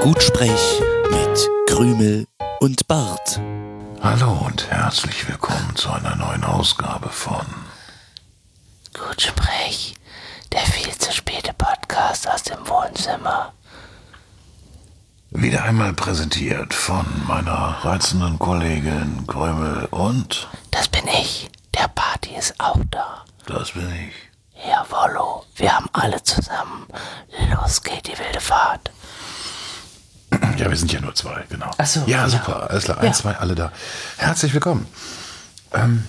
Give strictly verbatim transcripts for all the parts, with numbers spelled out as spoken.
Gutsprech mit Krümel und Bart. Hallo und herzlich willkommen zu einer neuen Ausgabe von Gutsprech, der viel zu späte Podcast aus dem Wohnzimmer. Wieder einmal präsentiert von meiner reizenden Kollegin Krümel und... Das bin ich, der Party ist auch da. Das bin ich. Jawollo, wir haben alle zusammen. Los geht die wilde Fahrt. Ja, wir sind ja nur zwei, genau. Ach so, ja, ja. super, alles klar, Ja. eins, zwei, alle da. Herzlich willkommen. Ähm,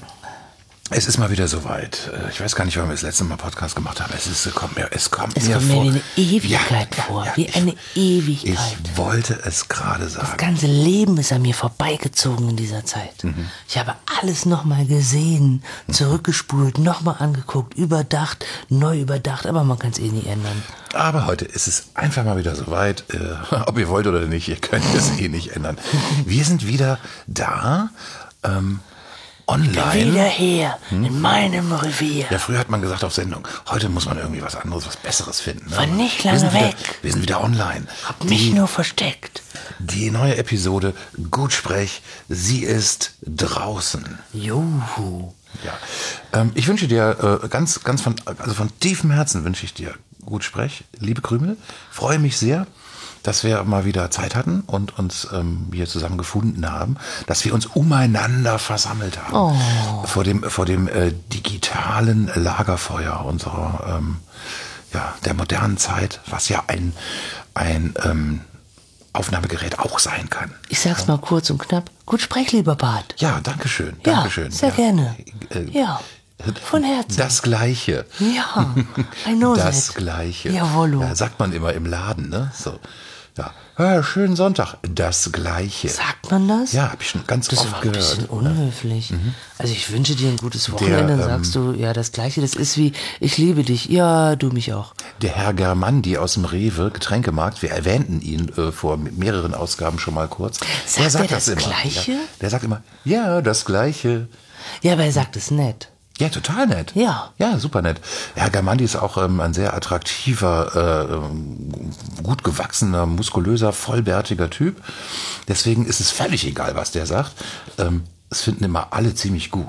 es ist mal wieder soweit. Äh, Ich weiß gar nicht, wann wir das letzte Mal Podcast gemacht haben. Es, ist, es kommt mir, es kommt Es mir kommt mir vor. wie eine Ewigkeit Ja, vor, ja, wie ich, eine Ewigkeit. Ich wollte es gerade sagen. Das ganze Leben ist an mir vorbeigezogen in dieser Zeit. Mhm. Ich habe alles nochmal gesehen, zurückgespult, nochmal angeguckt, überdacht, neu überdacht, aber man kann es eh nie ändern. Aber heute ist es einfach mal wieder soweit. Äh, ob ihr wollt oder nicht, ihr könnt es eh nicht ändern. Wir sind wieder da, ähm, online. Wieder her, in meinem Revier. Ja, früher hat man gesagt auf Sendung, heute muss man irgendwie was anderes, was Besseres finden. Ne? War nicht wir lange sind wieder, weg. Wir sind wieder online. Hab mich nur versteckt. Die neue Episode Gutsprech, sie ist draußen. Juhu. Ja. Ähm, ich wünsche dir äh, ganz, ganz von, also von tiefem Herzen wünsche ich dir Gutsprech, liebe Krümel. Freue mich sehr, dass wir mal wieder Zeit hatten und uns ähm, hier zusammen gefunden haben, dass wir uns umeinander versammelt haben. Oh. Vor dem, vor dem äh, digitalen Lagerfeuer unserer, ähm, ja, der modernen Zeit, was ja ein, ein ähm, Aufnahmegerät auch sein kann. Ich sag's mal kurz und knapp. Gut sprech, lieber Bart. Ja, danke schön. Ja, Danke schön. sehr gerne. Äh, Ja, von Herzen. Das Gleiche. Ja, I know Das that. Gleiche. Jawollo. Ja, sagt man immer im Laden, ne? So. Ja, ja, schönen Sonntag. Das Gleiche. Sagt man das? Ja, habe ich schon ganz Das ist oft aber ein gehört. bisschen unhöflich. Also ich wünsche dir ein gutes Wochenende, dann ähm, sagst du, ja, das Gleiche, das ist wie, ich liebe dich. Ja, du mich auch. Der Herr Germandi aus dem Rewe, Getränkemarkt, wir erwähnten ihn äh, vor mehreren Ausgaben schon mal kurz. Sagt er das Gleiche? Ja. Der sagt immer, ja, das Gleiche. Ja, aber er sagt es nett. Ja, total nett. Ja. Ja, super nett. Herr Germandi ist auch ähm, ein sehr attraktiver, äh, ähm, gut gewachsener, muskulöser, vollbärtiger Typ. Deswegen ist es völlig egal, was der sagt. Ähm, es finden immer alle ziemlich gut.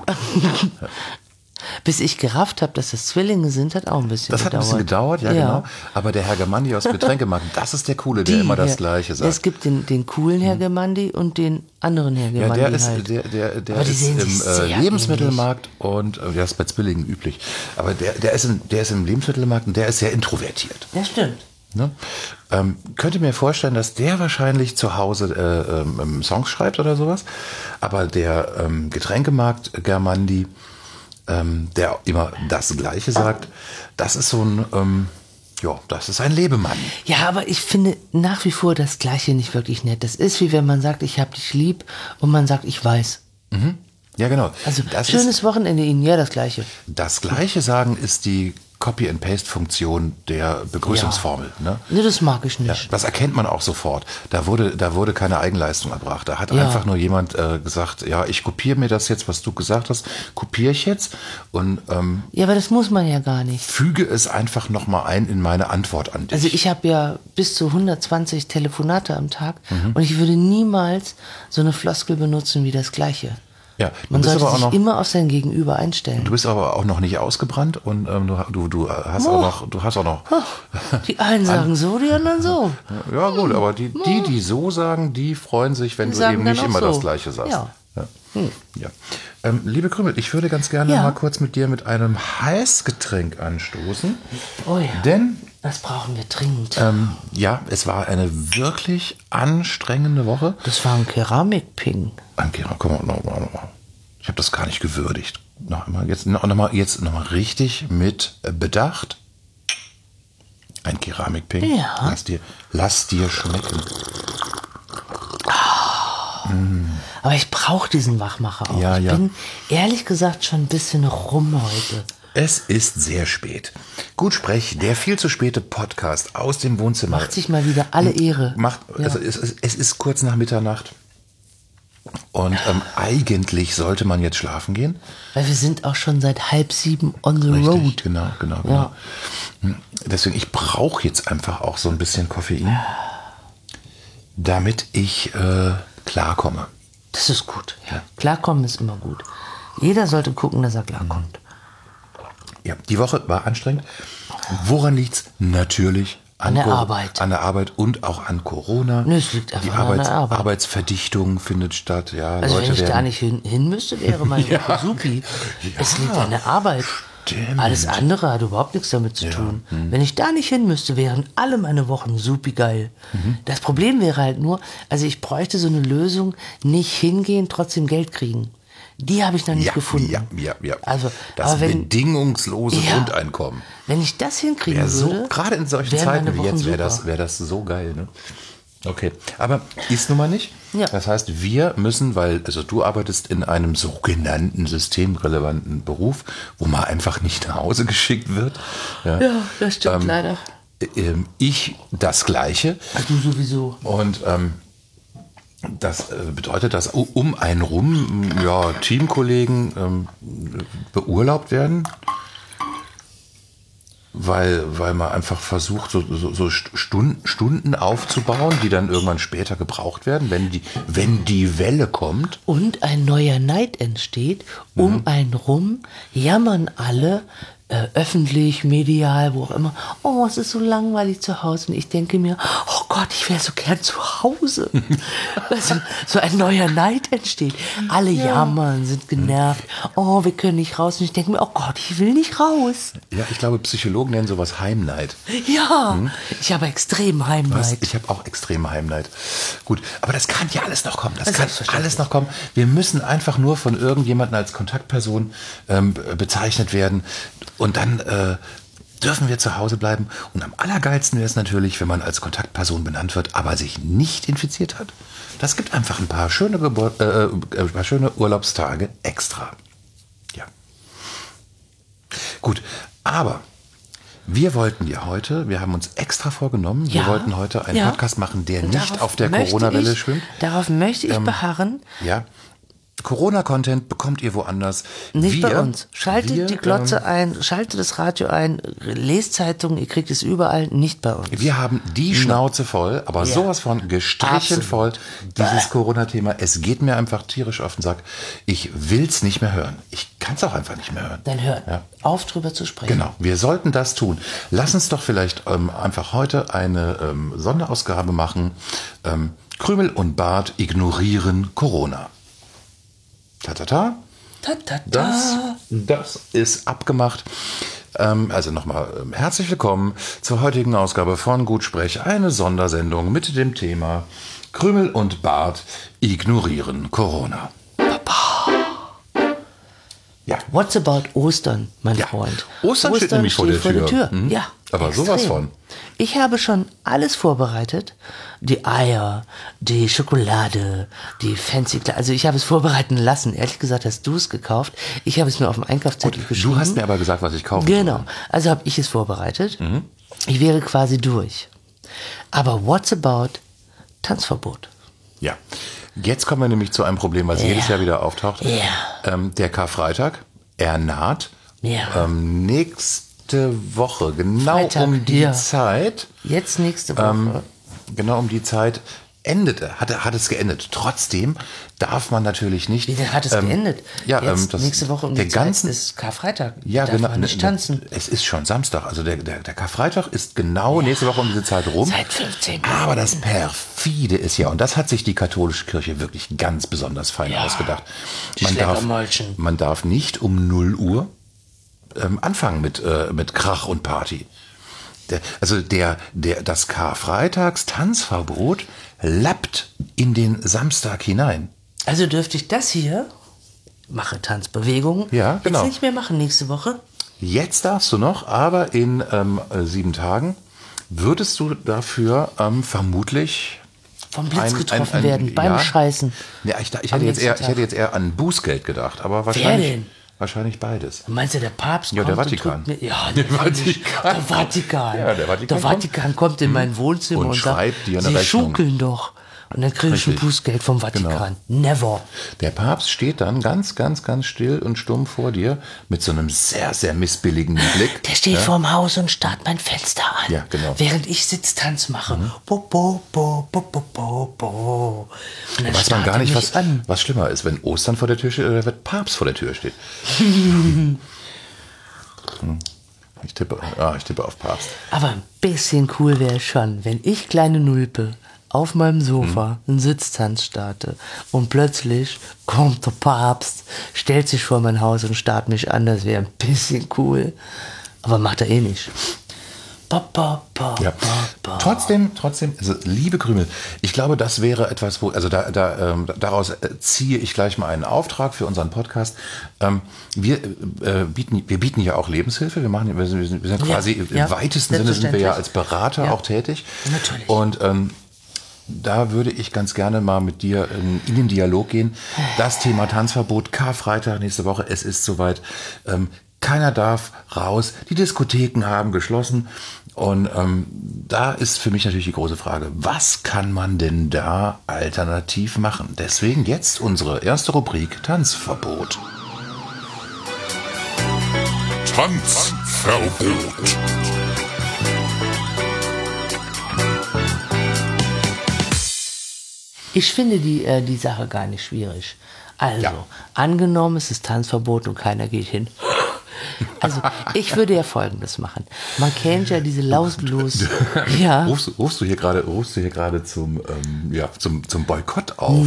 Bis ich gerafft habe, dass das Zwillinge sind, hat auch ein bisschen Das hat gedauert. ein bisschen gedauert, ja, genau. Aber der Herr Germandi aus dem Getränkemarkt, das ist der Coole, der Die immer das Herr- Gleiche sagt. Es gibt den, den coolen Herr Germandi und den anderen Herr Ja, Germandi der ist, halt. der, der, der Aber die ist sehen im sich äh, sehr Lebensmittelmarkt und äh, der ist bei Zwillingen üblich. Aber der, der, ist im, der ist im Lebensmittelmarkt und der ist sehr introvertiert. Ja, stimmt. Ne? Ähm, könnte mir vorstellen, dass der wahrscheinlich zu Hause äh, ähm, Songs schreibt oder sowas. Aber der ähm, Getränkemarkt Germandi, ähm, der immer das Gleiche sagt, das ist so ein, ähm, ja, das ist ein Lebemann. Ja, aber ich finde nach wie vor das Gleiche nicht wirklich nett. Das ist wie wenn man sagt, ich hab dich lieb und man sagt, ich weiß. Ja, genau. Also das schönes ist, Wochenende Ihnen, ja, das Gleiche. das Gleiche sagen ist die Copy-and-Paste-Funktion der Begrüßungsformel. Ne? Ne, das mag ich Ja, nicht. das erkennt man auch sofort. Da wurde, da wurde keine Eigenleistung erbracht. Da hat Ja. einfach nur jemand äh, gesagt, ja, ich kopiere mir das jetzt, was du gesagt hast, kopiere ich jetzt und ähm, Ja, aber das muss man ja gar nicht. füge es einfach nochmal ein in meine Antwort an dich. Also ich habe ja bis zu hundertzwanzig Telefonate am Tag Mhm. und ich würde niemals so eine Floskel benutzen wie das Gleiche. ja, du Man bist sollte aber auch sich noch, immer auf sein Gegenüber einstellen. du bist aber auch noch nicht ausgebrannt und ähm, du, du, du hast auch noch, du hast auch noch, Die einen sagen so, die anderen so. ja gut, aber die, die, die so sagen, die freuen sich, wenn Die du sagen eben dann nicht auch immer so. das Gleiche sagst. Ja. Ja. Ja. Ähm, liebe Krümel, ich würde ganz gerne Ja. mal kurz mit dir mit einem Heißgetränk anstoßen. Oh ja. Denn, Das brauchen wir dringend. ähm, ja, es war eine wirklich anstrengende Woche. Das war ein Keramikping. Ankira, komm mal, noch mal, noch mal. Ich habe das gar nicht gewürdigt. Noch einmal, jetzt noch, noch mal, jetzt noch mal richtig mit Bedacht. Ein Keramikping. Ja. Lass dir, lass dir schmecken. Aber ich brauche diesen Wachmacher auch. Ja, ich ja. bin ehrlich gesagt schon ein bisschen rum heute. Es ist sehr spät. Gutsprech, der viel zu späte Podcast aus dem Wohnzimmer. Macht sich mal wieder alle Ehre. Macht, Ja. also es, es, es ist kurz nach Mitternacht. Und ähm, eigentlich sollte man jetzt schlafen gehen. Weil wir sind auch schon seit halb sieben on the Richtig, road. genau, genau, genau. Ja. Hm, Deswegen, ich brauche jetzt einfach auch so ein bisschen Koffein. damit ich äh, klarkomme. Das ist gut. Ja. Klarkommen ist immer gut. Jeder sollte gucken, dass er klarkommt. Ja, die Woche war anstrengend. Woran liegt's? Natürlich An der Co- Arbeit. An der Arbeit und auch an Corona. Nee, es liegt einfach die an Arbeits- der Arbeit. Arbeitsverdichtung findet statt. Ja, Also Leute wenn ich werden, da nicht hin, hin müsste, wäre meine Ja. Woche supi. Es liegt an der Arbeit. Stimmt. Alles andere hat überhaupt nichts damit zu tun. Wenn ich da nicht hin müsste, wären alle meine Wochen supi geil. Das Problem wäre halt nur, also ich bräuchte so eine Lösung, nicht hingehen, trotzdem Geld kriegen. Die habe ich noch nicht ja, gefunden. ja, ja, ja. Also, das aber wenn- bedingungslose Ja. Grundeinkommen. Wenn ich das hinkriegen Wäre so, würde, gerade in solchen wären Zeiten meine wie Wochen jetzt, wäre das, super. wär das so geil. Ne? Okay, aber ist nun mal nicht. Ja. Das heißt, wir müssen, weil, also du arbeitest in einem sogenannten systemrelevanten Beruf, wo man einfach nicht nach Hause geschickt wird. Ja, Ja, das stimmt Ähm, leider. Ähm, ich das Gleiche. Ach, du sowieso. Und ähm, das äh, bedeutet, dass u- um einen rum ja, Teamkollegen ähm, beurlaubt werden, weil, weil man einfach versucht, so, so, so Stunden, Stunden aufzubauen, die dann irgendwann später gebraucht werden, wenn die, wenn die Welle kommt. Und ein neuer Neid entsteht. Um einen rum jammern alle, äh, öffentlich, medial, wo auch immer, oh, es ist so langweilig zu Hause. Und ich denke mir, oh Gott, ich wäre so gern zu Hause. Also, so ein neuer Neid entsteht. Alle jammern, sind genervt. Oh, wir können nicht raus. Und ich denke mir, oh Gott, ich will nicht raus. Ja, ich glaube, Psychologen nennen sowas Heimneid. Ja, ich habe extrem Was? Heimneid. Ich habe auch extreme Heimneid. Gut, aber das kann ja alles noch kommen. Das Das kann ist selbstverständlich. alles noch kommen. Wir müssen einfach nur von irgendjemandem als Kontaktperson ähm, bezeichnet werden. Und dann äh, dürfen wir zu Hause bleiben. Und am allergeilsten wäre es natürlich, wenn man als Kontaktperson benannt wird, aber sich nicht infiziert hat. Das gibt einfach ein paar schöne, Gebur äh, äh, ein paar schöne Urlaubstage extra. Ja. Gut, aber wir wollten ja heute, wir haben uns extra vorgenommen, wir Ja, wollten heute einen ja. Podcast machen, der Und nicht darauf auf der möchte Corona-Welle ich- schwimmt. Darauf möchte ich beharren. Ja. Corona-Content bekommt ihr woanders. Nicht wir, bei uns. Schaltet wir, die Glotze ähm, ein, schaltet das Radio ein, lest Zeitungen, ihr kriegt es überall, nicht bei uns. Wir haben die Schnauze voll, aber Ja. sowas von gestrichen Absolut. voll, dieses Corona-Thema. Es geht mir einfach tierisch auf den Sack. Ich will's nicht mehr hören. Ich kann's auch einfach nicht mehr hören. Dann hört Ja. auf, drüber zu sprechen. Genau, wir sollten das tun. Lass uns doch vielleicht ähm, einfach heute eine ähm, Sonderausgabe machen. Ähm, Krümel und Bart ignorieren Corona. Ta ta ta. Ta, ta, ta. Das, das ist abgemacht. Ähm, also nochmal ähm, herzlich willkommen zur heutigen Ausgabe von Gutsprech. Eine Sondersendung mit dem Thema Krümel und Bart ignorieren Corona. Ja. What's about Ostern, mein Ja. Freund? Ostern steht nämlich vor der Tür. Mhm. Ja, Aber sowas von. Ich habe schon alles vorbereitet. Die Eier, die Schokolade, die fancy Kle- Also ich habe es vorbereiten lassen. Ehrlich gesagt hast du es gekauft. Ich habe es mir auf dem Einkaufszettel geschrieben. Du hast mir aber gesagt, was ich kaufen Genau. soll. Also habe ich es vorbereitet. Mhm. Ich wäre quasi durch. Aber what's about Tanzverbot? Ja. Jetzt kommen wir nämlich zu einem Problem, was Ja. jedes Jahr wieder auftaucht. Ja. Ähm, der Karfreitag, er naht. Ja. Ähm, nächste Woche, genau Freitag, um die ja. Zeit, Jetzt nächste Woche. ähm, genau um die Zeit endete, hat, hat es geendet. Trotzdem darf man natürlich nicht. Wie denn hat es ähm, geendet? Ja, Jetzt, ähm, das, nächste Woche um der die Zeit ganzen, ist Karfreitag. ja, Darf genau. man nicht ne- tanzen. Es ist schon Samstag, also der, der, der Karfreitag ist genau nächste Woche um diese Zeit rum. Seit fünfzehn Minuten. Aber das Perfide ist ja, und das hat sich die katholische Kirche wirklich ganz besonders fein Ja, ausgedacht. die Man darf, Schleckermäulchen. man darf nicht um null Uhr ähm, anfangen mit, äh, mit Krach und Party. Der, also der, der, das Karfreitags-Tanzverbot lappt in den Samstag hinein. Also dürfte ich das hier, mache Tanzbewegungen, Ja, genau. jetzt nicht mehr machen nächste Woche? Jetzt darfst du noch, aber in ähm, äh, sieben Tagen würdest du dafür ähm, vermutlich Vom Blitz ein- getroffen ein- ein- werden, beim ja. Scheißen. Ja, ich, ich, Am hätte jetzt nächsten eher, ich Tag. hätte jetzt eher an Bußgeld gedacht, aber wahrscheinlich, denn? wahrscheinlich beides. Meinst du, der Papst Ja, kommt der und Vatikan. tut mir, ja, Der der Vatikan. Vatikan. Der Vatikan. Ja, der Vatikan Der Vatikan kommt in mein Wohnzimmer und und, schreibt sagt, dir eine Sie Rechnung. schukeln doch. Und dann kriege ich ein Richtig. Bußgeld vom Vatikan. Never. Der Papst steht dann ganz, ganz, ganz still und stumm vor dir mit so einem sehr, sehr missbilligenden Blick. Der steht vorm Haus und starrt mein Fenster an. Ja, genau. Während ich Sitztanz mache. Bo, bo, bo, bo, bo, bo, bo. Und dann Weiß man starrt gar er nicht, mich was, an. was schlimmer ist, wenn Ostern vor der Tür steht oder wenn Papst vor der Tür steht. Ich tippe, ah, ich tippe auf Papst. Aber ein bisschen cool wäre schon, wenn ich, kleine Nulpe, auf meinem Sofa einen Sitztanz starte und plötzlich kommt der Papst, stellt sich vor mein Haus und starrt mich an. Das wäre ein bisschen cool. Aber macht er eh nicht. Ba, ba, ba, Ja. ba, ba. Trotzdem, trotzdem, also, liebe Krümel, ich glaube, das wäre etwas, wo, also da, da, ähm, daraus äh, ziehe ich gleich mal einen Auftrag für unseren Podcast. Ähm, wir, äh, bieten, wir bieten ja auch Lebenshilfe. Wir machen, wir sind, wir sind wir sind Ja, quasi ja, im weitesten Sinne sind wir ja als Berater Ja. auch tätig. Natürlich. Und ähm, da würde ich ganz gerne mal mit dir in, in den Dialog gehen. Das Thema Tanzverbot, Karfreitag nächste Woche, es ist soweit. Ähm, keiner darf raus, die Diskotheken haben geschlossen. Und ähm, da ist für mich natürlich die große Frage, was kann man denn da alternativ machen? Deswegen jetzt unsere erste Rubrik Tanzverbot. Tanzverbot. Ich finde die, äh, die Sache gar nicht schwierig. Also, Ja. angenommen, es ist Tanzverbot und keiner geht hin. Also, ich würde ja Folgendes machen. Man kennt ja diese lautlos... Ja. Rufst, rufst du hier gerade, rufst du hier gerade zum, ähm, ja, zum, zum Boykott auf?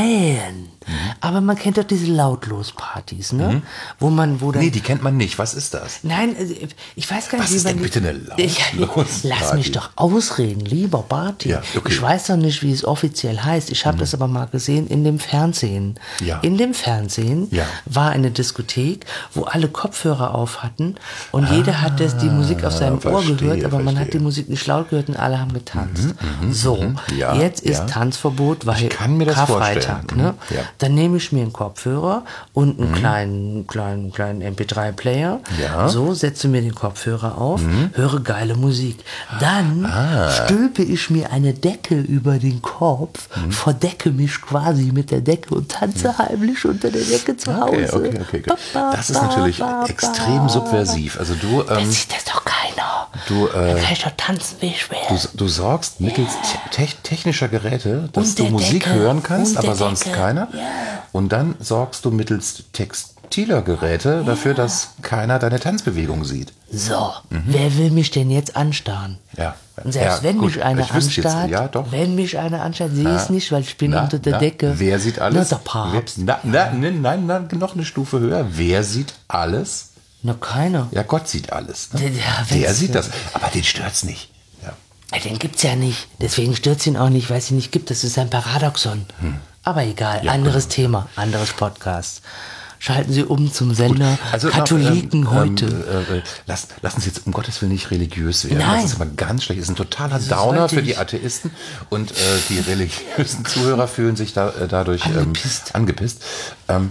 Nein. Aber man kennt doch diese Lautlos-Partys, ne? Wo man, wo dann... Nee, die kennt man nicht. Was ist das? Nein, also, ich weiß gar nicht, Was ist man denn die- bitte eine Lautlos-Party? Ja, Lass mich doch ausreden, lieber Barty. Ja, okay. Ich weiß doch nicht, wie es offiziell heißt. Ich habe das aber mal gesehen in dem Fernsehen. Ja. In dem Fernsehen Ja. war eine Diskothek, wo alle Kopfhörer auf hatten und jeder hat das, die Musik auf seinem Ohr verstehe, gehört, aber man hat verstehe. die Musik nicht laut gehört und alle haben getanzt. so, Ja, jetzt ist ja. Tanzverbot, weil Ich kann mir das Karfreitag. vorstellen. Ne? Mhm, ja. Dann nehme ich mir einen Kopfhörer und einen kleinen, kleinen, kleinen M P drei Player. Ja. So, setze mir den Kopfhörer auf, höre geile Musik. Dann Ah. stülpe ich mir eine Decke über den Kopf, verdecke mich quasi mit der Decke und tanze heimlich unter der Decke zu Okay, Hause. okay, okay. Ba, ba, Das ist ba, natürlich ba, extrem ba. subversiv. Also du, Dann ähm, sieht das doch keiner. du, äh, Dann kann ich doch tanzen, wie ich will. du, du sorgst mittels te technischer Geräte, dass Und du der Musik Decke. hören kannst, Und der aber sonst Decke. keiner. Ja. Und dann sorgst du mittels textiler Geräte dafür, dass keiner deine Tanzbewegung sieht. So, wer will mich denn jetzt anstarren? Ja. Und selbst Ja, wenn gut, mich einer ich wüsste jetzt- anstarrt, ja, doch. wenn mich einer anstarrt, sehe ich es nicht, weil ich bin Na, unter der na, Decke. Wer sieht alles? Na, der Papst. Wer, na, na, nein, nein, nein, noch eine Stufe höher. Wer sieht alles? Na, keiner. Ja, Gott sieht alles. Ne? Der- der- Der wenn's- sieht das. Aber den stört's nicht. Ja. Ja, den gibt's ja nicht. Deswegen stürzt ihn auch nicht, weil es ihn nicht gibt. Das ist ein Paradoxon. Aber egal, Ja, anderes Thema, anderes Podcast. Schalten Sie um zum Sender Also, Katholiken ähm, heute. Ähm, äh, lass, lass uns jetzt um Gottes Willen nicht religiös werden. Nein. Das ist aber ganz schlecht. Das ist ein totaler Wieso Downer sollte für die ich? Atheisten. Und äh, die religiösen Zuhörer fühlen sich da, äh, dadurch Angepisst. Ähm, angepisst. Ähm,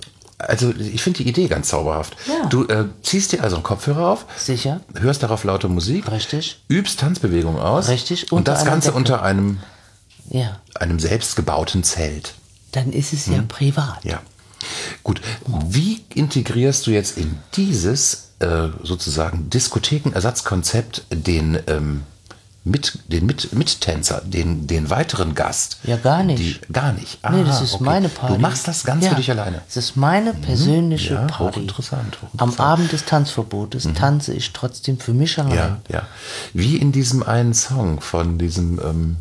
also ich finde die Idee ganz zauberhaft. Ja. Du äh, ziehst dir also einen Kopfhörer auf, Sicher? hörst darauf laute Musik, Richtig. übst Tanzbewegungen aus. Richtig, Und unter das einer Ganze Decke. unter einem, Ja. einem selbstgebauten Zelt. Dann ist es ja privat. Ja. Gut. Wie integrierst du jetzt in dieses äh, sozusagen Diskothekenersatzkonzept den ähm, mit den mit Mittänzer, den den weiteren Gast? Ja, gar nicht. Die, gar nicht. Nee, das Aha, ist okay. meine Party. Du machst das ganz ja. für dich alleine. Das ist meine persönliche Ja, Party. hochinteressant, hochinteressant. Am Abend des Tanzverbotes tanze ich trotzdem für mich allein. Ja, ja. Wie in diesem einen Song von diesem, ähm,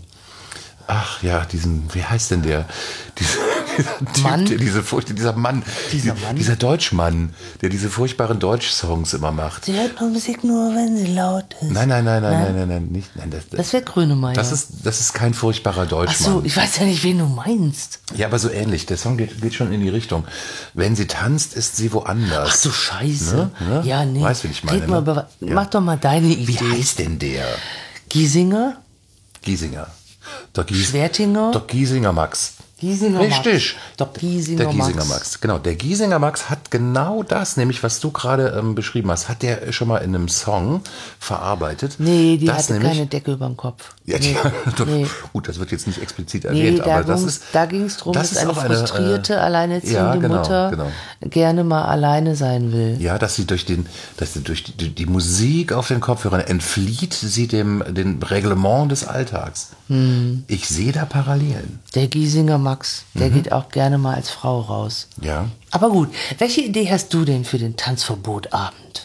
ach ja, diesem, wie heißt denn der? Dieser, dieser Typ, Mann? Der, diese Furcht, dieser Mann, Dieser die- Mann? dieser Deutschmann, der diese furchtbaren Deutsch-Songs immer macht. Sie hört nur Musik nur, wenn sie laut ist. Nein, nein, nein, nein, nein, nein, nein, nicht, nein, das, Das wäre Grönemeyer. das ist, das ist kein furchtbarer Ach Deutschmann. so, ich weiß ja nicht, wen du meinst. Ja, aber so ähnlich. Der Song geht, geht schon in die Richtung. Wenn sie tanzt, ist sie woanders. Ach du Scheiße. Ne? Ne? Ja, nee. Weißt du, wie ich meine, Red mal ne? über, Ja. Mach doch mal deine Wie Idee. heißt denn der? Giesinger? Giesinger. Der Gies Schwertinger? Der Giesinger Max. Giesinger Richtig. Max. Der Giesinger, Der Giesinger Max. Max. Genau. Der Giesinger Max hat genau das, nämlich was du gerade ähm, beschrieben hast, hat der schon mal in einem Song verarbeitet. Nee, die das hatte nämlich, keine Decke über dem Kopf. Ja, Nee, doch, nee. gut, das wird jetzt nicht explizit Nee, erwähnt, da aber das ging's- ist. da ging es darum, das dass ist eine auch eine, frustrierte, äh, alleinerziehende ja, genau, Mutter genau. gerne mal alleine sein will. Ja, dass sie durch den, dass sie durch die, die Musik auf den Kopfhörern entflieht sie dem, dem Reglement des Alltags. Hm. Ich sehe da Parallelen. Der Giesinger Max, der Mhm. geht auch gerne mal als Frau raus. Ja. Aber gut, welche Idee hast du denn für den Tanzverbotabend?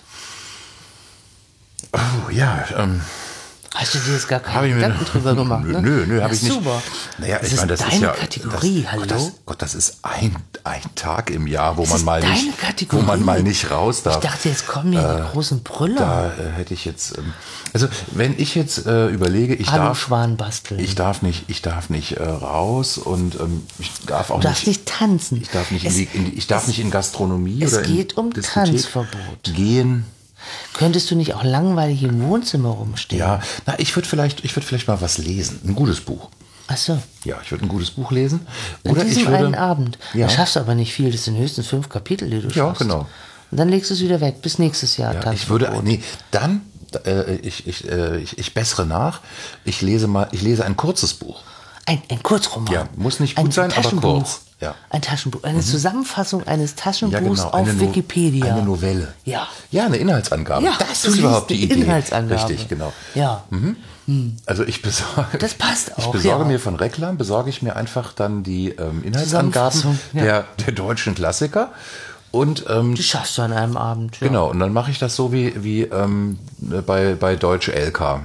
Oh, ja, ähm. Hast du dir jetzt gar Hab keine ich mir- Gedanken drüber gemacht? Ne? Nö, nö, habe Ja, ich nicht. Super. Naja, das ich meine, das ist ist deine ja Kategorie, das, hallo? Gott das, Gott, das ist ein, ein Tag im Jahr, wo Das man ist mal deine nicht, Kategorie. wo man mal nicht raus darf. Ich dachte, jetzt kommen hier die großen Brüller. Da äh, hätte ich jetzt, ähm, also wenn ich jetzt äh, überlege, ich darf, Aluschwan basteln. ich darf nicht, ich darf nicht äh, raus und ähm, ich darf auch Du darfst nicht, nicht tanzen. ich darf nicht, Es- in die, in die, ich darf es- nicht in Gastronomie es oder in geht um Diskothek Tanzverbot. gehen. Könntest du nicht auch langweilig im Wohnzimmer rumstehen? Ja, na, ich würde vielleicht, ich würde vielleicht mal was lesen, ein gutes Buch. Ach so. Ja, ich würde ein gutes Buch lesen. An Oder diesem ich würde, einen Abend. Ja. Da schaffst du aber nicht viel. Das sind höchstens fünf Kapitel, die du Ja, schaffst. genau. Und dann legst du es wieder weg. Bis nächstes Jahr. Ja, ich würde, nee, dann, äh, ich, ich, äh, ich, ich bessere nach. Ich lese mal, ich lese ein kurzes Buch. Ein, ein Kurzroman. Ja, muss nicht gut ein sein, aber Taschenbuch. kurz. Ja. Ein Taschenbuch. Eine Zusammenfassung eines Taschenbuchs Ja, genau. auf Eine No- Wikipedia. Eine Novelle. Ja. Ja, eine Inhaltsangabe. Ja, das du ist liest überhaupt die eine Idee. Inhaltsangabe. Richtig, genau. Ja. Also ich besorge, Das passt ich auch, besorge ja. mir von Reklam, besorge ich mir einfach dann die ähm, Inhaltsangaben Zusammenfassung, ja. der, der deutschen Klassiker und ähm, Die schaffst du an einem Abend. Ja. genau, und dann mache ich das so wie, wie ähm, bei, bei Deutsche L K.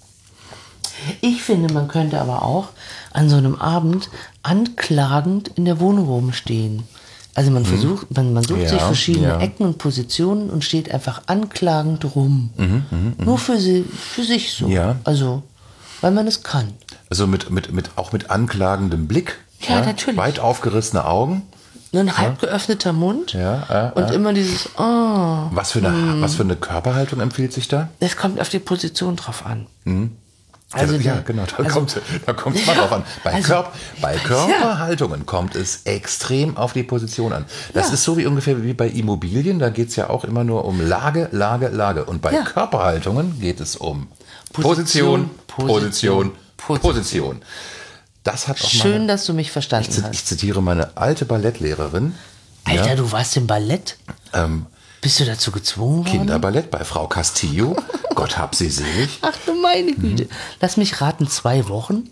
Ich finde, man könnte aber auch an so einem Abend anklagend in der Wohnung rumstehen. Also man versucht, man, man sucht Ja, sich verschiedene ja. Ecken und Positionen und steht einfach anklagend rum. Nur für, sie, für sich so. Ja. Also, weil man es kann. Also mit, mit, mit, auch mit anklagendem Blick. Ja, natürlich. Weit aufgerissene Augen. Nur ein halb geöffneter Mund Ja, äh, und immer dieses, oh, Was für, eine, was für eine Körperhaltung empfiehlt sich da? das kommt auf die Position drauf an. Also, ja, der- genau, da also- kommt da kommt's mal Ja, drauf an. Bei, also- Körp, bei Körperhaltungen kommt es extrem auf die Position an. Das Ja. ist so wie ungefähr wie bei Immobilien, da geht's ja auch immer nur um Lage, Lage, Lage. Und bei Ja. Körperhaltungen geht es um Position, Position, Position, Position. Position. Das hat auch Schön, meine, dass du mich verstanden ich, hast. ich zitiere meine alte Ballettlehrerin, Alter, ja, du warst im Ballett? ähm, Bist du dazu gezwungen worden? Kinderballett bei Frau Castillo. Gott hab sie selig. Ach du meine Mhm. Güte. Lass mich raten, zwei Wochen?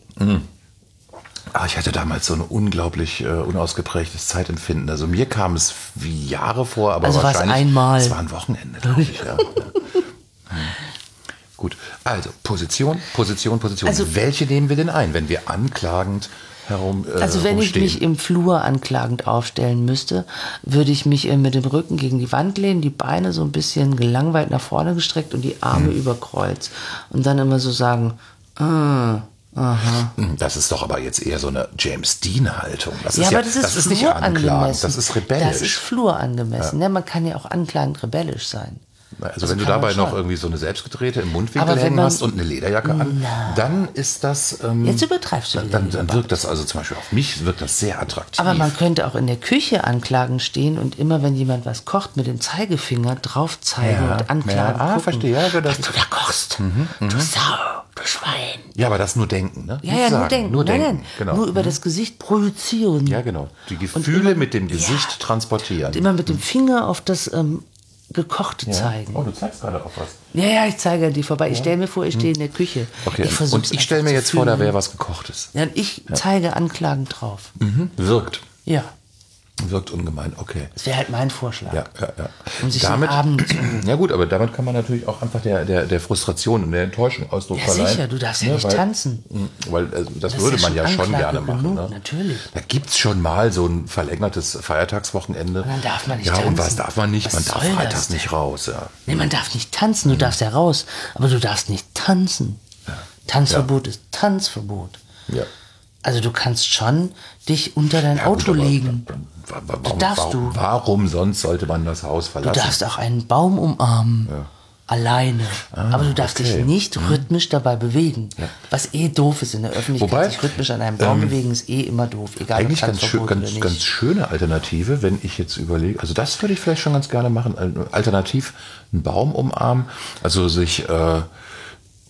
Ah, ich hatte damals so ein unglaublich äh, unausgeprägtes Zeitempfinden. Also mir kam es wie Jahre vor, aber Also war's wahrscheinlich einmal. es war ein Wochenende, glaube ich. Ja. Hm. Gut, also Position, Position, Position. Also- Welche nehmen wir denn ein, wenn wir anklagend herum äh, Also wenn ich rumstehen? mich im Flur anklagend aufstellen müsste, würde ich mich äh, mit dem Rücken gegen die Wand lehnen, die Beine so ein bisschen gelangweilt nach vorne gestreckt und die Arme Hm. überkreuzt. Und dann immer so sagen, ah, aha. Hm, Das ist doch aber jetzt eher so eine James Dean-Haltung. Das Ja, ist aber ja, das ist, das ist nicht anklagend, flurangemessen. das ist rebellisch. Das ist flurangemessen. Ja. man kann ja auch anklagend rebellisch sein. Also Das wenn du kann man dabei noch schon. irgendwie so eine selbstgedrehte im Mundwinkel Aber wenn hängen man- hast und eine Lederjacke an, dann ist das... Ähm, Jetzt übertreibst du dann, wieder, dann, lieber dann wirkt das also zum Beispiel auf mich wirkt das sehr attraktiv. Aber man könnte auch in der Küche anklagend stehen und immer, wenn jemand was kocht, mit dem Zeigefinger drauf zeigen Ja, und anklagen. ja, ah, gucken, verstehe, ja, das- was du da kochst. Du Sau, du Schwein. Ja, aber das nur denken, ne? Ja, Nicht ja, nur sagen, denken. Nur nein, denken, nein, genau. Nur über das Gesicht projizieren. Ja, genau. Die Gefühle immer- mit dem Gesicht Ja. transportieren. Und immer mit dem Finger auf das ähm, Gekochte zeigen. Oh, du zeigst gerade auch was. Ja, ja, ich zeige an dir vorbei. Ich stelle mir vor, ich stehe in der Küche. Hm. Okay, ich versuch's und ich stelle einfach mir zu jetzt vor, da fühlen. wäre was Gekochtes. Ja, und ich zeige anklagend drauf. Mhm. Wirkt. Ja, Wirkt ungemein, okay. das wäre halt mein Vorschlag. Ja, ja, ja. Um sich damit, den Abend zu... ja gut, aber damit kann man natürlich auch einfach der, der, der Frustration und der Enttäuschung Ausdruck Ja, verleihen. sicher, du darfst ja nicht weil, tanzen. mh, Weil also das, Das würde ist man ja ja schon schon Anklage gerne machen. genug, Ne? natürlich. Da gibt es schon mal so ein verlängertes Feiertagswochenende. Und dann darf man nicht Ja, und tanzen. was darf man nicht? Was man darf soll das freitags denn? nicht raus. Ja. Nee, man darf nicht tanzen, du darfst ja raus, aber du darfst nicht tanzen. Tanzverbot ist Tanzverbot. Ja. Also du kannst schon dich unter dein Ja, gut, Auto aber legen. wa- wa- Warum, darfst warum, du. warum sonst sollte man das Haus Du verlassen? darfst auch einen Baum umarmen. Alleine. aber du darfst okay. Mhm. dich nicht rhythmisch dabei bewegen. Was eh doof ist in der Öffentlichkeit. Wobei, sich rhythmisch an einem Baum ähm, bewegen ist eh immer doof. Egal Eigentlich ob ganz, schön, Tanzverbot oder ganz, nicht. ganz schöne Alternative, wenn ich jetzt überlege, also das würde ich vielleicht schon ganz gerne machen, äh, alternativ einen Baum umarmen, also sich äh,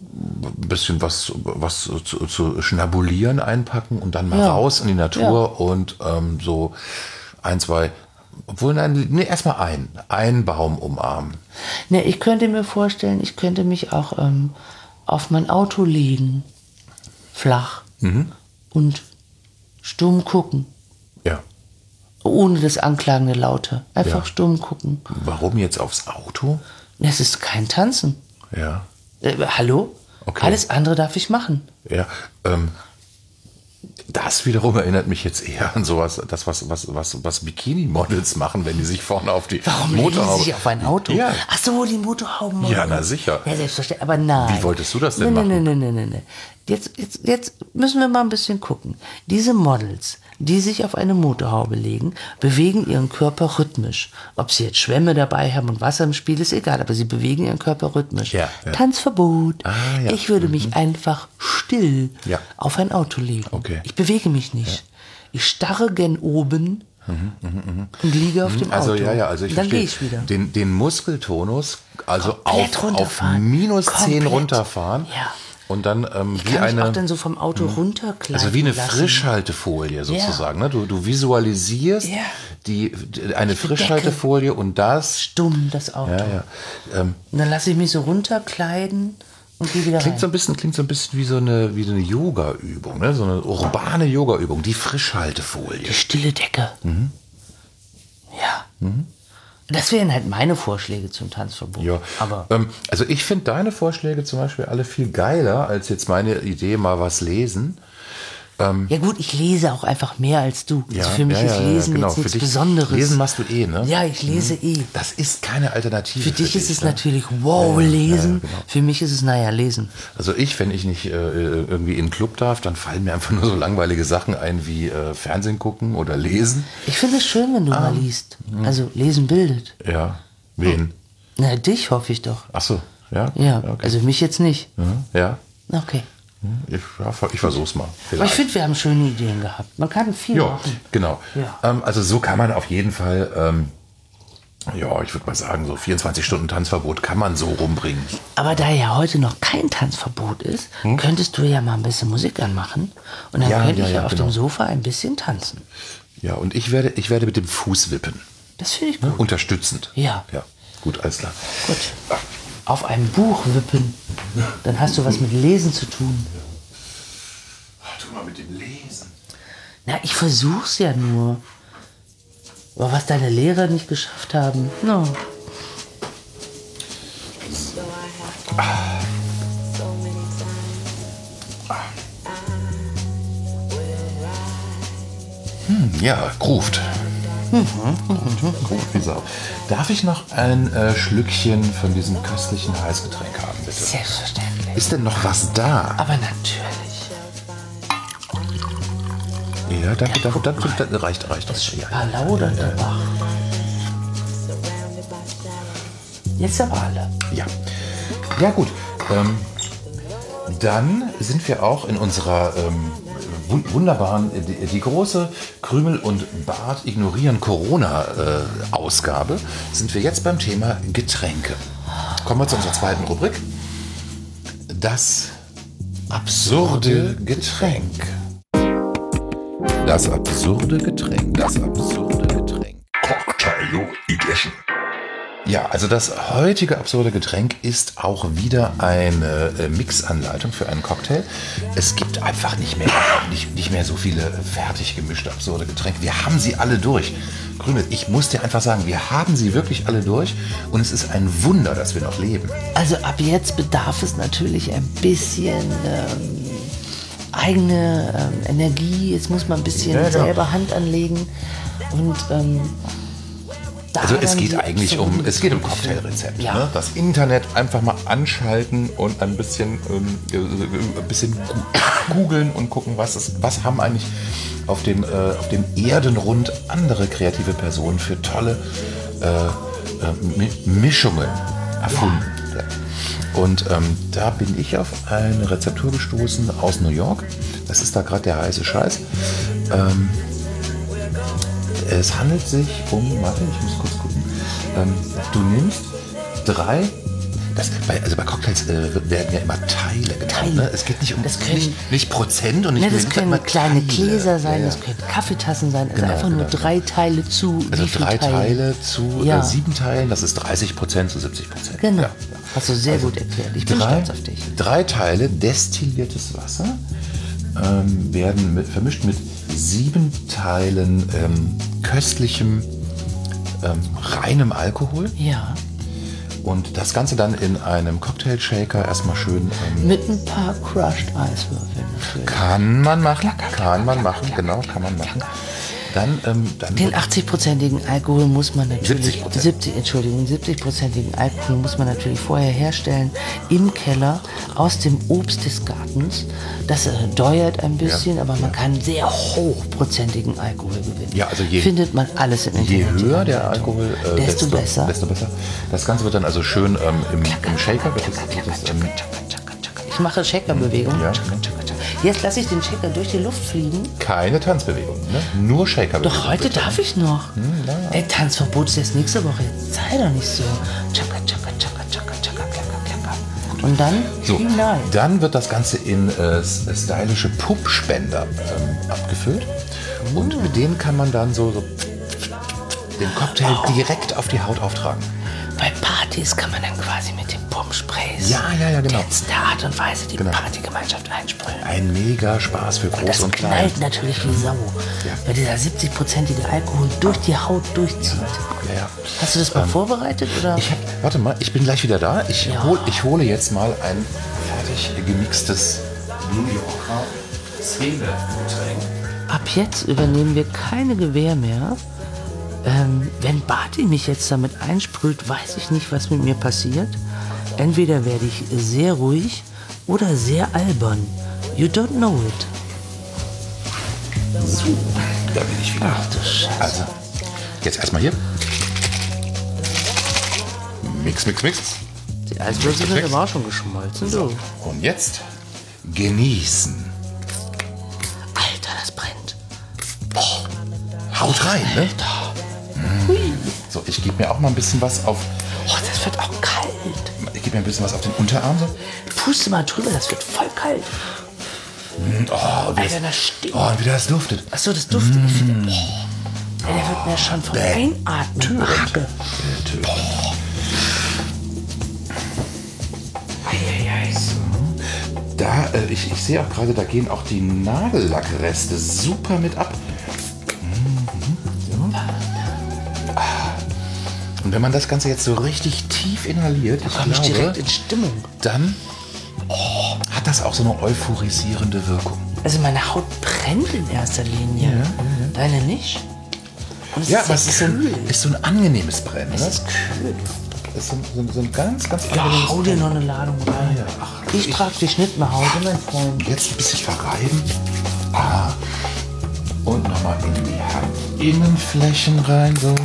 ein bisschen was, was zu, zu schnabulieren einpacken und dann mal Ja. raus in die Natur und ähm, so ein, zwei, obwohl, nein, nee, erstmal ein, einen Baum umarmen. Ne, ich könnte mir vorstellen, ich könnte mich auch ähm, auf mein Auto legen, flach und stumm gucken, Ja. ohne das anklagende Laute. Einfach Ja. stumm gucken. Warum jetzt aufs Auto? Es ist kein Tanzen. Ja. Äh, hallo? Okay. Alles andere darf ich machen. Ja, ähm, das wiederum erinnert mich jetzt eher an sowas, das, was, was, was, was Bikini-Models machen, wenn die sich vorne auf die Warum legen Motorhaube... Sie sich auf ein Auto? Ja. Ach so, die Motorhauben. Ja, na sicher. Ja, selbstverständlich. Aber nein. Wie wolltest du das denn nein, machen? Nein, nein, nein, nein, nein. Jetzt, jetzt, jetzt müssen wir mal ein bisschen gucken. Diese Models, die sich auf eine Motorhaube legen, bewegen ihren Körper rhythmisch. Ob sie jetzt Schwämme dabei haben und Wasser im Spiel, ist egal, aber sie bewegen ihren Körper rhythmisch. Ja, ja. Tanzverbot. Ah, ja. Ich würde mich einfach still Ja. auf ein Auto legen. Okay. Ich bewege mich nicht. Ich starre gen oben und liege auf dem Auto. Also ja, ja, also ich Dann verstehe. gehe ich wieder. Den, den Muskeltonus, also Komplett auf, auf runterfahren. minus zehn Komplett. runterfahren Ja. und dann ähm, wie Kann ich auch eine... dann so vom Auto runterkleiden Also wie eine lassen. Frischhaltefolie sozusagen. Ne? Du, du visualisierst Ja. die, die, eine Frischhaltefolie und das... Stumm, das Auto. Ja, ja. Ähm, Und dann lasse ich mich so runterkleiden und gehe wieder klingt, rein. so ein bisschen, klingt so ein bisschen wie so eine, wie so eine Yoga-Übung, ne? So eine urbane Yoga-Übung, die Frischhaltefolie. Die stille Decke. Mhm. Ja. Das wären halt meine Vorschläge zum Tanzverbot. Ja, Aber ähm, also ich finde deine Vorschläge zum Beispiel alle viel geiler als jetzt meine Idee, mal was lesen. ja gut, ich lese auch einfach mehr als du. Also für mich ja, ist ja, ja, Lesen genau. jetzt Für nichts dich- Besonderes. Lesen machst du eh, ne? Ja, ich lese eh. Das ist keine Alternative. Für dich ist es ne? natürlich, wow, Ja, ja, lesen. ja, genau. Für mich ist es, naja, lesen. Also ich, wenn ich nicht äh, irgendwie in den Club darf, dann fallen mir einfach nur so langweilige Sachen ein wie äh, Fernsehen gucken oder lesen. Ich finde es schön, wenn du Ah. mal liest. Also lesen bildet. Ja. Wen? Na, dich hoffe ich doch. Ach so, ja. Ja, okay. also mich jetzt nicht. ja. Okay. Ich, ja, ich versuch's mal. Aber Vielleicht. ich finde, wir haben schöne Ideen gehabt. Man kann viel Ja, machen. genau. Ja. Ähm, also so kann man auf jeden Fall, ähm, ja, ich würde mal sagen, so vierundzwanzig Stunden Tanzverbot kann man so rumbringen. Aber da ja heute noch kein Tanzverbot ist, könntest du ja mal ein bisschen Musik anmachen. Und dann Hm? Ja, könnte ja, ich ja, ja, auf genau. dem Sofa ein bisschen tanzen. Ja, und ich werde, ich werde mit dem Fuß wippen. Das finde ich Ne? gut. Unterstützend. Ja. Ja, gut, alles klar. Gut. Auf einem Buch wippen. Dann hast du was mit Lesen zu tun. Tu mal mit dem Lesen. Na, ich versuch's ja nur. Aber was deine Lehrer nicht geschafft haben, no. So I have so many times. Ja, ruft. Ruft wie Sau. Darf ich noch ein äh, Schlückchen von diesem köstlichen Heißgetränk haben, bitte? Selbstverständlich. Ist denn noch was da? Aber natürlich. Ja, danke, danke, danke, danke. Reicht, reicht. reicht. Ja, ja. Palau oder der Bach? Jetzt aber alle. Ja, ja gut. Ähm, dann sind wir auch in unserer ähm, wun- wunderbaren, äh, die, die große Krümel und Bart ignorieren Corona-Ausgabe, sind wir jetzt beim Thema Getränke. Kommen wir zu unserer zweiten Rubrik. Das absurde Getränk. Das absurde Getränk. Das absurde Getränk. Cocktail Edition. Ja, also das heutige absurde Getränk ist auch wieder eine äh, Mixanleitung für einen Cocktail. Es gibt einfach nicht mehr, nicht, nicht mehr so viele fertig gemischte absurde Getränke. Wir haben sie alle durch. Krümel, ich muss dir einfach sagen, wir haben sie wirklich alle durch und es ist ein Wunder, dass wir noch leben. Also ab jetzt bedarf es natürlich ein bisschen ähm, eigene ähm, Energie. Jetzt muss man ein bisschen Ja, genau. selber Hand anlegen. Und ähm, da Also es dann geht die eigentlich um, absurden es geht um Gefühle. Cocktailrezept. Ja. Ne? Das Internet einfach mal anschalten und ein bisschen, ähm, äh, ein bisschen gu- googeln und gucken, was, ist, was haben eigentlich auf dem, äh, auf dem Erdenrund andere kreative Personen für tolle äh, äh, Mi- Mischungen erfunden. Ja. Und ähm, da bin ich auf eine Rezeptur gestoßen aus New York. Das ist da gerade der heiße Scheiß. Ähm, Es handelt sich um, warte, ich muss kurz gucken. Ähm, du nimmst drei Das, bei, also bei Cocktails äh, werden ja immer Teile genannt. Teile. Ne? Es geht nicht um Das können- nicht, nicht Prozent und nicht Ne, das Milliliter, können immer kleine Teile. Gläser sein, Ja, ja. das können Kaffeetassen sein, also Genau, einfach nur genau. drei Teile zu Also wie viel drei Teilen? Teile zu Ja. äh, sieben Teilen, das ist dreißig Prozent zu siebzig Prozent. Genau. Ja. Hast du sehr gut erklärt. Ich bin drei, stolz auf dich. Drei Teile destilliertes Wasser ähm, werden mit, vermischt mit sieben Teilen ähm, köstlichem, ähm, reinem Alkohol. Ja. Und das Ganze dann in einem Cocktail-Shaker erstmal schön. Ähm, Mit ein paar Crushed Eiswürfeln natürlich. kann man machen, kann man machen, genau, kann man machen. Dann, ähm, dann Den achtzig-prozentigen Alkohol muss man natürlich, siebzig Prozent. siebzig, Entschuldigung, siebzig-prozentigen Alkohol muss man natürlich vorher herstellen im Keller aus dem Obst des Gartens. Das äh, deuert ein bisschen, aber man kann sehr hochprozentigen Alkohol gewinnen. Ja, also je- Findet man alles im je Internet. höher der Alkohol, äh, desto, besser. desto besser. Das Ganze wird dann also schön ähm, im, im Shaker. Wird das, wird das, ähm, Ich mache Shaker-Bewegung. Ja. Jetzt lasse ich den Shaker durch die Luft fliegen. keine Tanzbewegung, ne? Nur Shaker-Bewegung. Doch heute darf ich noch. Hm, Ey, Tanzverbot ist erst nächste Woche. Jetzt sei doch nicht so. Chaka, chaka, chaka, chaka, chaka, chaka, chaka. Und dann So, hinein. dann wird das Ganze in äh, s- stylische Puppspender ähm, abgefüllt. Und mit denen kann man dann so, so den Cocktail direkt auf die Haut auftragen. Bei Partys kann man dann quasi mit dem Pumpsprays Ja, ja, ja, genau. letzte Art und Weise die Genau. Partygemeinschaft einsprühen. Ein mega Spaß für Groß Das und Klein. knallt natürlich wie Sau, weil dieser siebzig-prozentige Alkohol durch die Haut durchzieht. Ja, ja. Hast du das mal vorbereitet? Oder? Ich hab, warte mal, ich bin gleich wieder da. Ich, Ja. hol, ich hole jetzt mal ein fertig gemixtes New Yorker Szene-Getränk. Ab jetzt übernehmen wir keine Gewähr mehr. Ähm, wenn Barty mich jetzt damit einsprüht, weiß ich nicht, was mit mir passiert. Entweder werde ich sehr ruhig oder sehr albern. You don't know it. So, da bin ich wieder. Ach du Scheiße. Also, jetzt erstmal hier. Mix, mix, mix. Die Eiswürfel sind aber auch schon geschmolzen, du. Und jetzt genießen. Alter, das brennt. Haut rein, ne? So, ich gebe mir auch mal ein bisschen was auf. Oh, das wird auch kalt. Ich gebe mir ein bisschen was auf den Unterarm. So. Puste mal drüber, das wird voll kalt. Oh, und wie Alter, das, das stinkt. oh, und wie das duftet. Achso, das duftet. Ich finde, boah. Ey, der wird mir schon vom Bäh. Einatmen. Türend. Ach, Da, äh, ich, ich sehe auch gerade, da gehen auch die Nagellackreste super mit ab. Mhm, so. Ah. Und wenn man das Ganze jetzt so richtig tief inhaliert, ich komm ich direkt glaube, in Stimmung. dann oh, hat das auch so eine euphorisierende Wirkung. Also meine Haut brennt in erster Linie. Deine nicht? Und es Ja, ist aber es ist so, kühl. ein, ist so ein angenehmes Brennen. Es Ne? ist kühl. Es ist so, ein- so ein ganz, ganz Ja, angenehmes hau dir noch eine Ladung rein. Ja, ach, ich ich- trage dich nicht nach Hause, mein Freund. Jetzt ein bisschen verreiben. Ah. Und nochmal in die Handinnenflächen rein. So. Und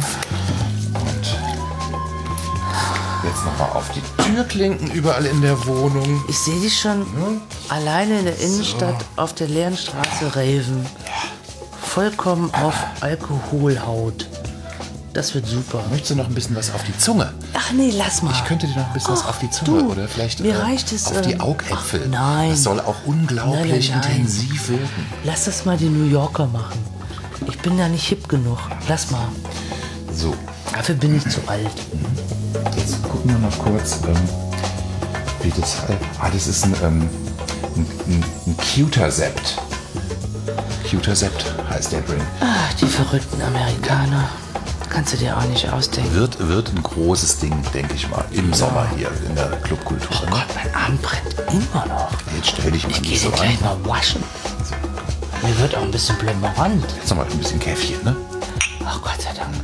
jetzt nochmal auf die Türklinken überall in der Wohnung. Ich sehe dich schon alleine in der Innenstadt auf der leeren Straße raven. Vollkommen auf Alkoholhaut. Das wird super. Möchtest du noch ein bisschen was auf die Zunge? Ach nee, lass mal. Ich könnte dir noch ein bisschen was Ach, auf die Zunge du, oder vielleicht mir äh, reicht es, auf die ähm, Augäpfel. ach, nein. Das soll auch unglaublich Nein, nein, nein. intensiv wirken. Lass das mal die New Yorker machen. Ich bin da nicht hip genug. Lass mal. So, Dafür bin ich zu alt. jetzt gucken wir mal kurz, ähm, wie das. Äh, ah, das ist ein, ähm, ein, ein, ein Cutersept. Cutersept heißt der Drink. Ach, die verrückten Amerikaner. Kannst du dir auch nicht ausdenken. Wird, wird ein großes Ding, denke ich mal, im Sommer hier in der Clubkultur. Oh Gott, mein Arm brennt immer noch. Jetzt stell dich mal Ich gehe nicht den so gleich an. mal waschen. Mir wird auch ein bisschen blömerant. Jetzt noch mal ein bisschen Käffchen, ne? Ach Gott sei Dank.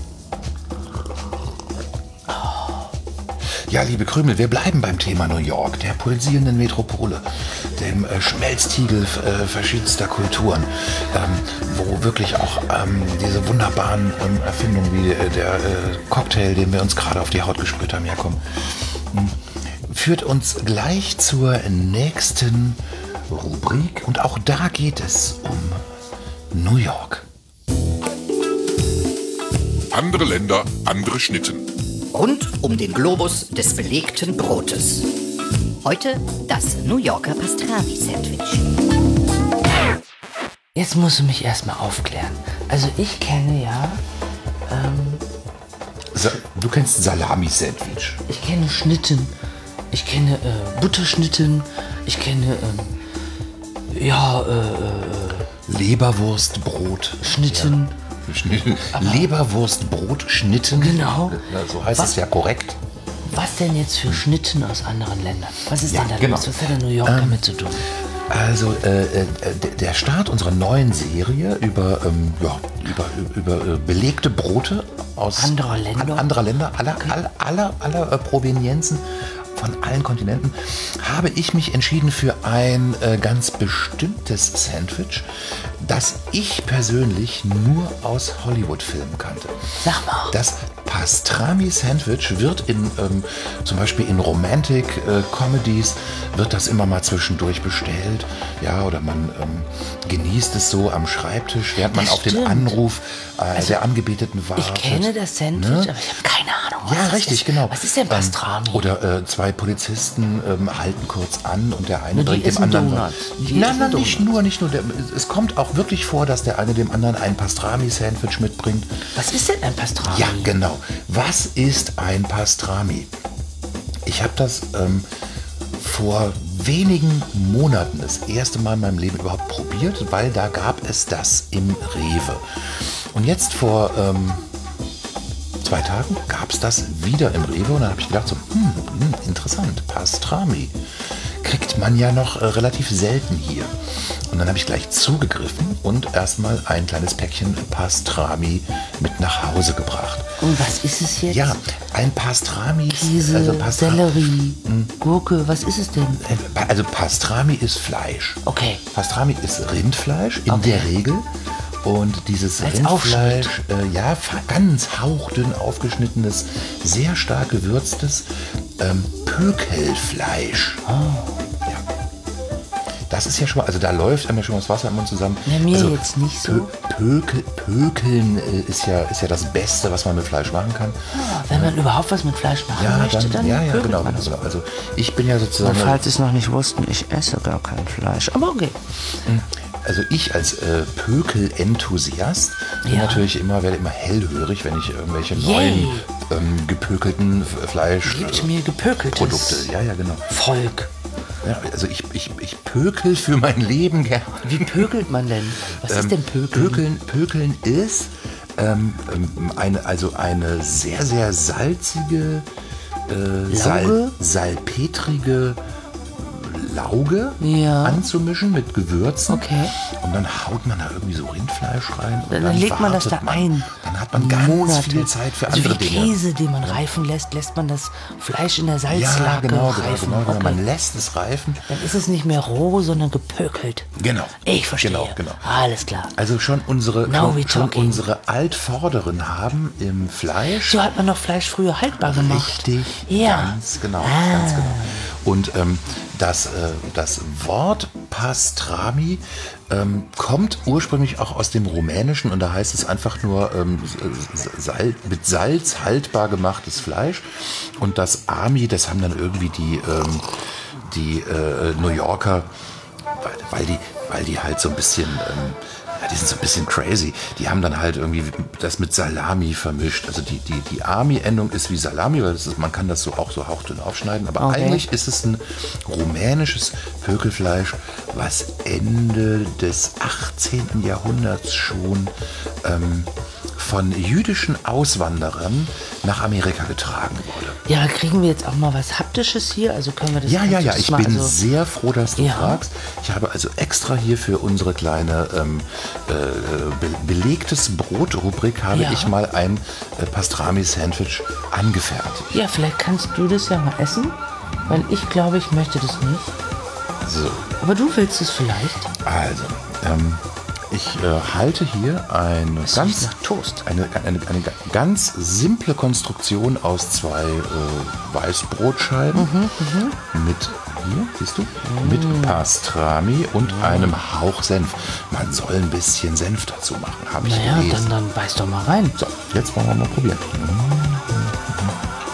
Ja, liebe Krümel, wir bleiben beim Thema New York, der pulsierenden Metropole, dem äh, Schmelztiegel äh, verschiedenster Kulturen, ähm, wo wirklich auch ähm, diese wunderbaren ähm, Erfindungen wie äh, der äh, Cocktail, den wir uns gerade auf die Haut gesprüht haben, herkommen. Hm. Führt uns gleich zur nächsten Rubrik und auch da geht es um New York. Andere Länder, andere Schnitten. Rund um den Globus des belegten Brotes. Heute das New Yorker Pastrami-Sandwich. Jetzt musst du mich erstmal aufklären. Also ich kenne ja, ähm, Sa- Du kennst Salami-Sandwich. ich kenne Schnitten, ich kenne äh, Butterschnitten, ich kenne, ähm, ja, äh, äh, Leberwurstbrot. Schnitten. Ja. Schnitt- Leberwurstbrot, Schnitten. Genau. Ja, so heißt Was- es ja korrekt. Was denn jetzt für Schnitten aus anderen Ländern? Was ist Ja, denn da genau. los? Was hat der New York damit zu tun? Also äh, äh, d- der Start unserer neuen Serie über, ähm, ja, über, über äh, belegte Brote aus Anderer Länder? an- anderer Länder, aller, aller, aller, aller äh, Provenienzen von allen Kontinenten, habe ich mich entschieden für ein äh, ganz bestimmtes Sandwich, das ich persönlich nur aus Hollywood-Filmen kannte. Sag mal. Das Pastrami-Sandwich wird in, ähm, zum Beispiel in Romantic-Comedies, wird das immer mal zwischendurch bestellt. Ja, oder man ähm, genießt es so am Schreibtisch, während man Das auf den stimmt. Anruf äh, der Angebeteten wartet. Ich kenne das Sandwich, Ne? aber ich habe keine Ahnung, was Ja, das richtig, ist. genau. Was ist denn Pastrami? Ähm, oder äh, zwei Polizisten ähm, halten kurz an und der eine Nur die bringt dem essen anderen... Donuts. Die Nein, essen nein, nicht Donuts. nur, nicht nur. Der, es kommt auch wirklich vor, dass der eine dem anderen ein Pastrami-Sandwich mitbringt. Was ist denn ein Pastrami? Ja, genau. Was ist ein Pastrami? Ich habe das ähm, vor wenigen Monaten das erste Mal in meinem Leben überhaupt probiert, weil da gab es das im Rewe. Und jetzt vor ähm, zwei Tagen gab es das wieder im Rewe und dann habe ich gedacht so, hm, hm, interessant, Pastrami. Kriegt man ja noch äh, relativ selten hier. Und dann habe ich gleich zugegriffen und erstmal ein kleines Päckchen Pastrami mit nach Hause gebracht. Und was ist es jetzt? Ja, ein Pastrami, Käse, also Pastra Sellerie, Gurke, was ist es denn? äh, also Pastrami ist Fleisch. Okay. Pastrami ist Rindfleisch in Okay. der Regel. Und dieses Als Rindfleisch, äh, ja, fa- ganz hauchdünn aufgeschnittenes, sehr stark gewürztes ähm, Pökelfleisch. Ja. Das ist ja schon mal, also da läuft einem ja schon mal das Wasser im Mund zusammen. Ja, mir also, jetzt nicht so. Pö Pökel, Pökeln äh, ist ja, ist ja das Beste, was man mit Fleisch machen kann. Wenn man überhaupt was mit Fleisch machen Ja, möchte, dann, dann ja, ja, pöbelt genau, man genau, das. genau. Also ich bin ja sozusagen... Falls Sie es noch nicht wussten, ich esse gar kein Fleisch. Aber okay. Also ich als äh, Pökel-Enthusiast bin Ja. natürlich immer, werde immer hellhörig, wenn ich irgendwelche Yay. neuen ähm, gepökelten F- Fleisch Gebt äh, mir gepökeltes Produkte. Ja, ja, genau. Volk. Ja, also ich, ich, ich pökel für mein Leben gerne. Wie pökelt man denn? Was ist denn Pökeln? Pökeln, Pökeln ist ähm, ähm, eine, also eine sehr, sehr salzige, äh, sal Lauge? salpetrige Lauge Ja. anzumischen mit Gewürzen. Okay. Und dann haut man da irgendwie so Rindfleisch rein. Und Dann, dann legt man das da wartet man. ein. Dann hat man ganz Monate. viel Zeit für also andere wie Dinge. Käse, den man reifen lässt, lässt man das Fleisch in der Ja, Salzlake genau, genau, reifen. genau, genau. Okay. Man lässt es reifen. Dann ist es nicht mehr roh, sondern gepökelt. Genau. Ich verstehe. Genau, genau. Alles klar. Also schon unsere, Now we schon, schon talking. unsere Altvorderen haben im Fleisch. So hat man noch Fleisch früher haltbar gemacht. Richtig, Ja. ganz genau, Ah. ganz genau. Und ähm, das, äh, das Wort Pastrami ähm, kommt ursprünglich auch aus dem Rumänischen und da heißt es einfach nur ähm, Sal mit Salz haltbar gemachtes Fleisch. Und das Ami, das haben dann irgendwie die, ähm, die äh, New Yorker, weil, weil, die, weil die halt so ein bisschen... Ähm, ja, die sind so ein bisschen crazy. Die haben dann halt irgendwie das mit Salami vermischt. Also die, die, die Ami-Endung ist wie Salami, weil das ist, man kann das so auch so hauchdünn aufschneiden. Aber Okay. eigentlich ist es ein rumänisches Pökelfleisch, was Ende des achtzehnten Jahrhunderts schon ähm, von jüdischen Auswanderern nach Amerika getragen wurde. Ja, kriegen wir jetzt auch mal was Haptisches hier? Also können wir das Ja, ja, ja, das ich mal bin also, sehr froh, dass du Ja. fragst. Ich habe also extra hier für unsere kleine ähm, äh, be belegtes Brot-Rubrik habe Ja. ich mal ein äh, Pastrami-Sandwich angefertigt. Ja, vielleicht kannst du das ja mal essen, weil ich glaube, ich möchte das nicht. So, Aber du willst es vielleicht? also, ähm, ich äh, halte hier eine riecht ganz, nach Toast. eine, eine, eine ga- ganz simple Konstruktion aus zwei äh, Weißbrotscheiben mit, hier, siehst du, mit Pastrami und einem Hauch Senf. Man soll ein bisschen Senf dazu machen, habe ich Naja, gelesen. dann, dann beiß doch mal rein. So, jetzt wollen wir mal probieren.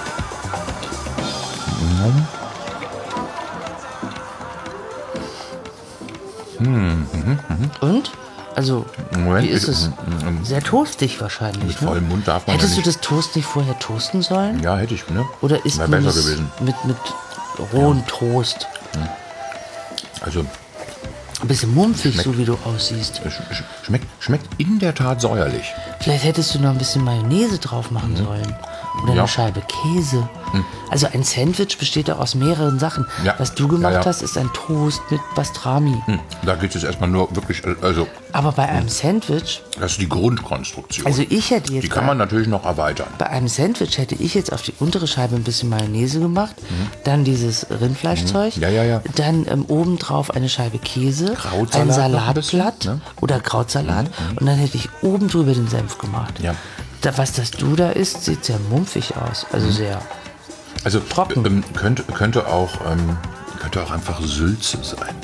Und? Also, Moment, wie ist ich- es? Sehr toastig wahrscheinlich. Mit ne? vollem Mund darf man Hättest ja du nicht. das Toast nicht vorher toasten sollen? Ja, hätte ich, ne? Oder isst Wäre man besser das gewesen. mit, mit rohen Toast? Also, Ein bisschen mumpfig, Schmeckt. so wie du aussiehst. es sch- schmeckt, schmeckt in der Tat säuerlich. Vielleicht hättest du noch ein bisschen Mayonnaise drauf machen sollen. Oder Ja. eine Scheibe Käse. Also ein Sandwich besteht auch aus mehreren Sachen. Ja. Was du gemacht Ja, ja. hast, ist ein Toast mit Pastrami. Hm, Da geht es erstmal nur wirklich, also, Aber bei einem Sandwich, das ist die Grundkonstruktion. also ich hätte jetzt die kann bei, man natürlich noch erweitern. bei einem Sandwich hätte ich jetzt auf die untere Scheibe ein bisschen Mayonnaise gemacht, dann dieses Rindfleischzeug, Mhm. Ja, ja, ja. dann ähm, obendrauf eine Scheibe Käse, Krautsalat ein noch ein Salatblatt bisschen, ne? oder Krautsalat und dann hätte ich oben drüber den Senf gemacht. Ja. Da, was das du da isst, sieht sehr mumpfig aus, also sehr... Also Trocken. Ähm, könnte, könnte, auch, ähm, könnte auch einfach Sülze sein.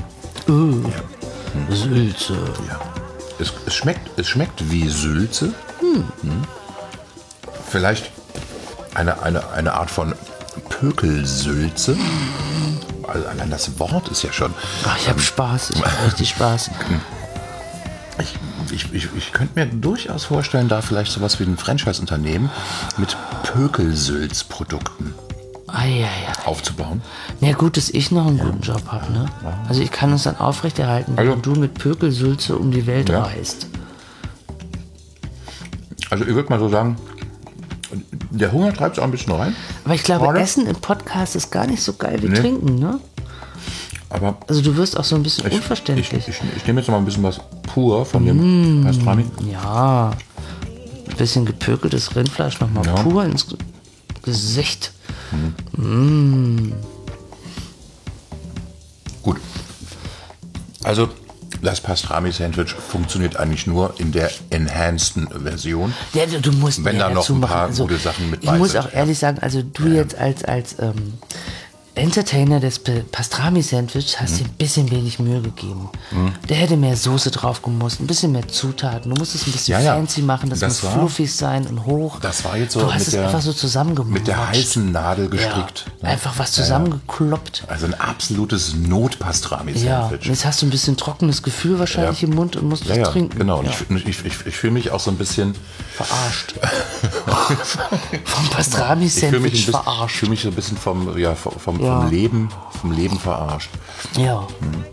Sülze. Ja. Es, es, schmeckt, es schmeckt wie Sülze. Hm. Vielleicht eine, eine, eine Art von Pökelsülze. Also allein das Wort ist ja schon. Ach, ich habe Spaß, ich habe richtig Spaß. Ich, ich, ich, ich könnte mir durchaus vorstellen, da vielleicht sowas wie ein Franchise-Unternehmen mit Pökelsülz-Produkten Eieiei. aufzubauen. Na gut, dass ich noch einen guten Job habe, ne? Also ich kann es dann aufrechterhalten, Also- wenn du mit Pökelsülze um die Welt Ja. reist. Also ich würde mal so sagen, der Hunger treibt es auch ein bisschen rein. Aber ich glaube, Gerade? Essen im Podcast ist gar nicht so geil wie Nee. Trinken, ne? Aber Also du wirst auch so ein bisschen ich, unverständlich. ich, ich, ich nehme jetzt noch mal ein bisschen was pur von dem Pastrami. Ja, ein bisschen gepökeltes Rindfleisch nochmal Ja. pur ins G- Gesicht. Gut. Also das Pastrami-Sandwich funktioniert eigentlich nur in der enhanceden Version. Ja, du, du musst Wenn mehr da noch dazu ein machen. paar Also, gute Sachen mit ich bei muss sind, auch ehrlich sagen, also du jetzt als, als ähm, Entertainer des P- Pastrami-Sandwich hast Mhm. dir ein bisschen wenig Mühe gegeben. Der hätte mehr Soße drauf gemusst, ein bisschen mehr Zutaten. Du musst es ein bisschen Ja, ja. fancy machen, das, Das muss war- fluffig sein und hoch. Das war jetzt so du hast mit es der- einfach so zusammengemutscht. mit der heißen Nadel gestrickt. Ja, Ne? einfach was zusammengekloppt. Also ein absolutes Ja, Not-Pastrami-Sandwich. jetzt hast du ein bisschen trockenes Gefühl wahrscheinlich Ja. im Mund und musst Ja, was ja, trinken. genau. Und Ja. ich, ich, ich, ich fühle mich auch so ein bisschen Verarscht. Vom Ich fühle mich, ein Pastrami-Sandwich bisschen, ich verarscht. fühle mich so ein bisschen vom, ja, vom, vom, Ja. vom Leben, vom Leben verarscht. Ja.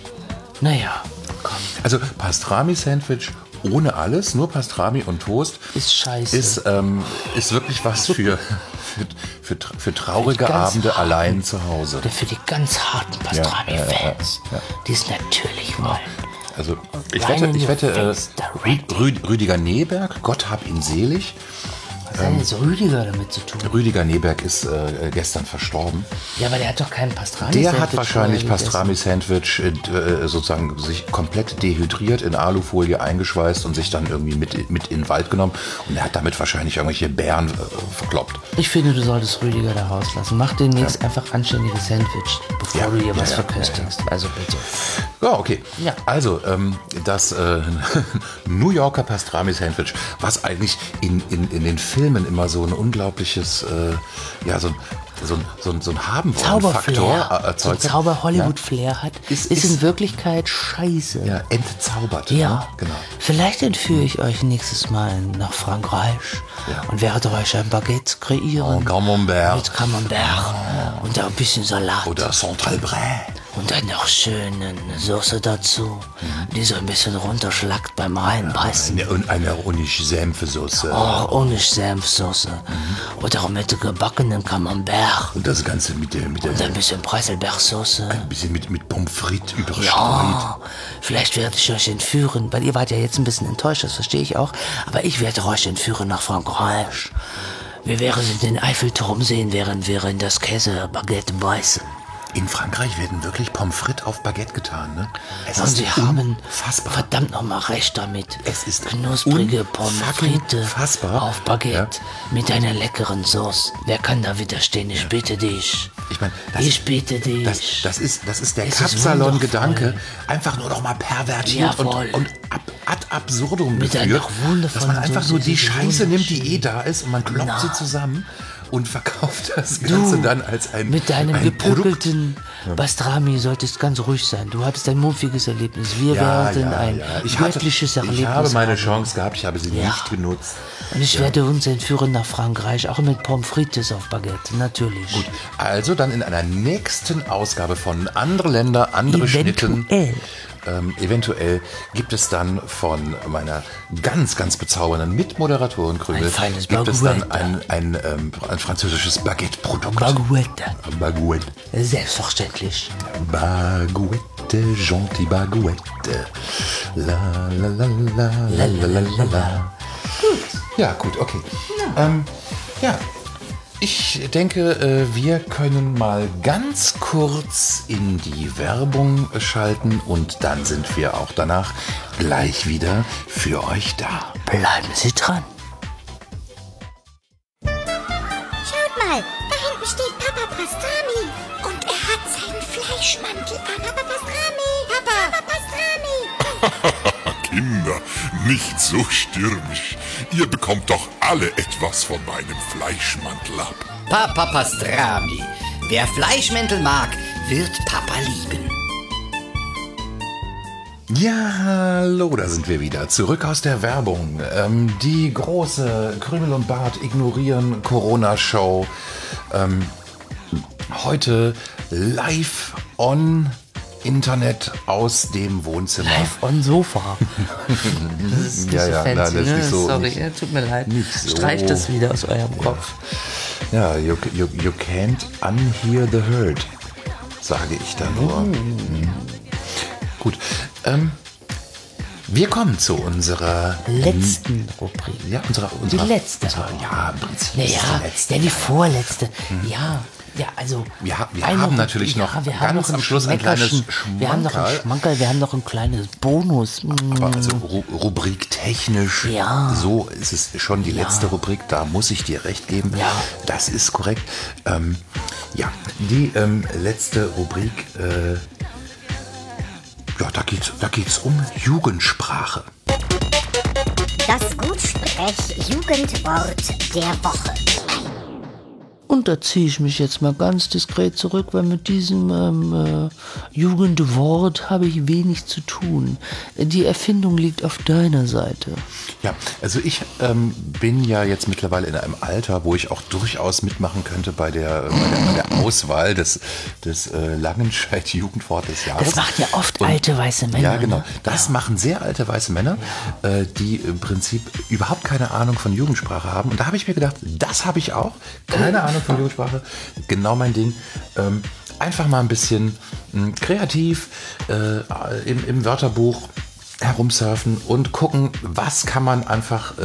Naja, komm, Also Pastrami-Sandwich ohne alles, nur Pastrami und Toast, ist scheiße. ist, ähm, ist wirklich was für, für, für, für traurige Für die ganz Abende harten. allein zu Hause. Oder für die ganz harten Pastrami-Fans, die es natürlich wollen. Also ich Rein wette, in ich your wette äh, face Rü direct. Rü Rüdiger Neberg, Gott hab ihn selig. Was hat denn jetzt Rüdiger damit zu tun? Rüdiger Neberg ist äh, gestern verstorben. Ja, aber der hat doch keinen Pastrami-Sandwich. Der hat wahrscheinlich vorher gegessen. Pastrami-Sandwich äh, sozusagen sich komplett dehydriert, in Alufolie eingeschweißt und sich dann irgendwie mit, mit in den Wald genommen. Und er hat damit wahrscheinlich irgendwelche Bären äh, verkloppt. Ich finde, du solltest Rüdiger da rauslassen. Mach demnächst einfach anständiges Sandwich, bevor Ja, du hier ja, was ja, verköstigst. Also bitte. Ja, okay. Ja. Also, ähm, das äh, New Yorker Pastrami-Sandwich, was eigentlich in, in, in den Filmen immer so ein unglaubliches, äh, ja, so, ein- so, ein- so, ein- so ein Haben-Wollen-Faktor Zauberflair, äh, so erzeugt hat. Zauber-Hollywood-Flair hat, Ist- ist, ist- in Wirklichkeit scheiße. Ja, entzaubert. Ja, Ne? Genau. Vielleicht entführe ich euch nächstes Mal nach Frankreich Ja. und werde euch ein Baguette kreieren. En Camembert. Mit Camembert und ein bisschen Salat. Oder Centralbray. Und dann noch schöne Soße dazu, Mhm. die so ein bisschen runterschlackt beim Reinbeißen. Eine, und eine Honig-Senfsoße. Oh, ohne Senfsoße. Mhm. Oder mit gebackenem Camembert. Und das Ganze mit der, mit der Und ein bisschen Preiselbeersoße. ein bisschen mit, mit Pommes frites überstreut. Ja, vielleicht werde ich euch entführen, weil ihr wart ja jetzt ein bisschen enttäuscht, das verstehe ich auch. Aber ich werde euch entführen nach Frankreich. Wir werden den Eiffelturm sehen, während wir in das Käsebaguette beißen. In Frankreich werden wirklich Pommes frites auf Baguette getan, ne? Es Und sie haben unfassbar. verdammt nochmal recht damit. Es ist knusprige Pommes unfucking frites fassbar. auf Baguette mit einer leckeren Sauce. Wer kann da widerstehen? Ich bitte dich. Ich meine, das, Ich bitte dich. das, das, ist, das ist der Es ist Kapsalon-Gedanke, wundervoll. einfach nur noch mal pervertiert und, Jawohl. und ab, ad absurdum Mit geführt, einer wundervollen dass man einfach Soße, nur die es ist Scheiße nimmt, die wunderschön. eh da ist und man kloppt Na. sie zusammen und verkauft das Ganze Du, dann als ein mit deinem ein Produkt. gepökelten Bastrami solltest ganz ruhig sein. Du hattest ein muffiges Erlebnis. Wir werden ein Ich, hatte, göttliches Erlebnis ich habe meine haben. Chance gehabt, ich habe sie Ja. nicht genutzt. Und ich werde uns entführen nach Frankreich, auch mit Pommes frites auf Baguette, natürlich. Gut, also dann in einer nächsten Ausgabe von Andere Länder, andere Eventuell. Schnitten. Ähm, eventuell gibt es dann von meiner ganz, ganz bezaubernden Mitmoderatorin Krümel Ein feines gibt es dann Baguette. ein, ein, ähm, ein französisches Baguette-Produkt. Baguette. Baguette. Selbstverständlich. Baguette, gentil Baguette. La la la la la la la la la. Gut. Ja, gut, okay. Ähm, ja, ich denke, äh, wir können mal ganz kurz in die Werbung schalten und dann sind wir auch danach gleich wieder für euch da. Bleiben Sie dran. Schaut mal, da hinten steht Papa Pastrami. Und er hat seinen Fleischmantel an. Papa Pastrami. Papa, Papa Pastrami. Kinder, nicht so stürmisch. Ihr bekommt doch alle etwas von meinem Fleischmantel ab. Papa Pastrami. Wer Fleischmäntel mag, wird Papa lieben. Ja, hallo, da sind wir wieder. Zurück aus der Werbung. Ähm, die große Krümel und Bart ignorieren Corona-Show. Ähm, heute live on Internet aus dem Wohnzimmer. Live on Sofa. Das ist nicht Ja, so ja, fancy, nein, das ist ne? nicht so- Sorry, nicht- ja, tut mir leid. nicht so. Streicht das wieder aus eurem Kopf. Ja, you, you, you can't unhear the herd, sage ich da nur. Mhm. Gut, ähm, wir kommen zu unserer Letzten Rubrik. Ja, unserer, unserer Die letzte. Unserer, ja, im Prinzip ist Naja, die letzte. ja, die vorletzte. Ja, ja, also. Wir ha- wir eine haben Rubrik- natürlich noch wir ganz haben noch am Schluss ein Schmeckerchen. kleines Wir haben noch ein Schmankerl. Schmankerl, wir haben noch ein kleines Bonus. Mm. Aber also Ru Rubrik technisch, Ja. so ist es schon die Ja. letzte Rubrik, da muss ich dir recht geben. Ja. Das ist korrekt. Ähm, ja, die ähm, letzte Rubrik, äh, ja, da geht's, da geht's um Jugendsprache. Das Gutsprech-Jugendwort der Woche. Und da ziehe ich mich jetzt mal ganz diskret zurück, weil mit diesem ähm, äh, Jugendwort habe ich wenig zu tun. Die Erfindung liegt auf deiner Seite. Ja, also ich ähm, bin ja jetzt mittlerweile in einem Alter, wo ich auch durchaus mitmachen könnte bei der, bei der, bei der Auswahl des, des äh, Langenscheidt-Jugendwort des Jahres. Das machen ja oft alte weiße Männer. Ja, genau. Ne? Das machen sehr alte weiße Männer, äh, die im Prinzip überhaupt keine Ahnung von Jugendsprache haben. Und da habe ich mir gedacht, das habe ich auch. Keine Ahnung von Jugendsprache. Genau mein Ding. Ähm, einfach mal ein bisschen mh, kreativ äh, im, im Wörterbuch herumsurfen und gucken, was kann man einfach, äh,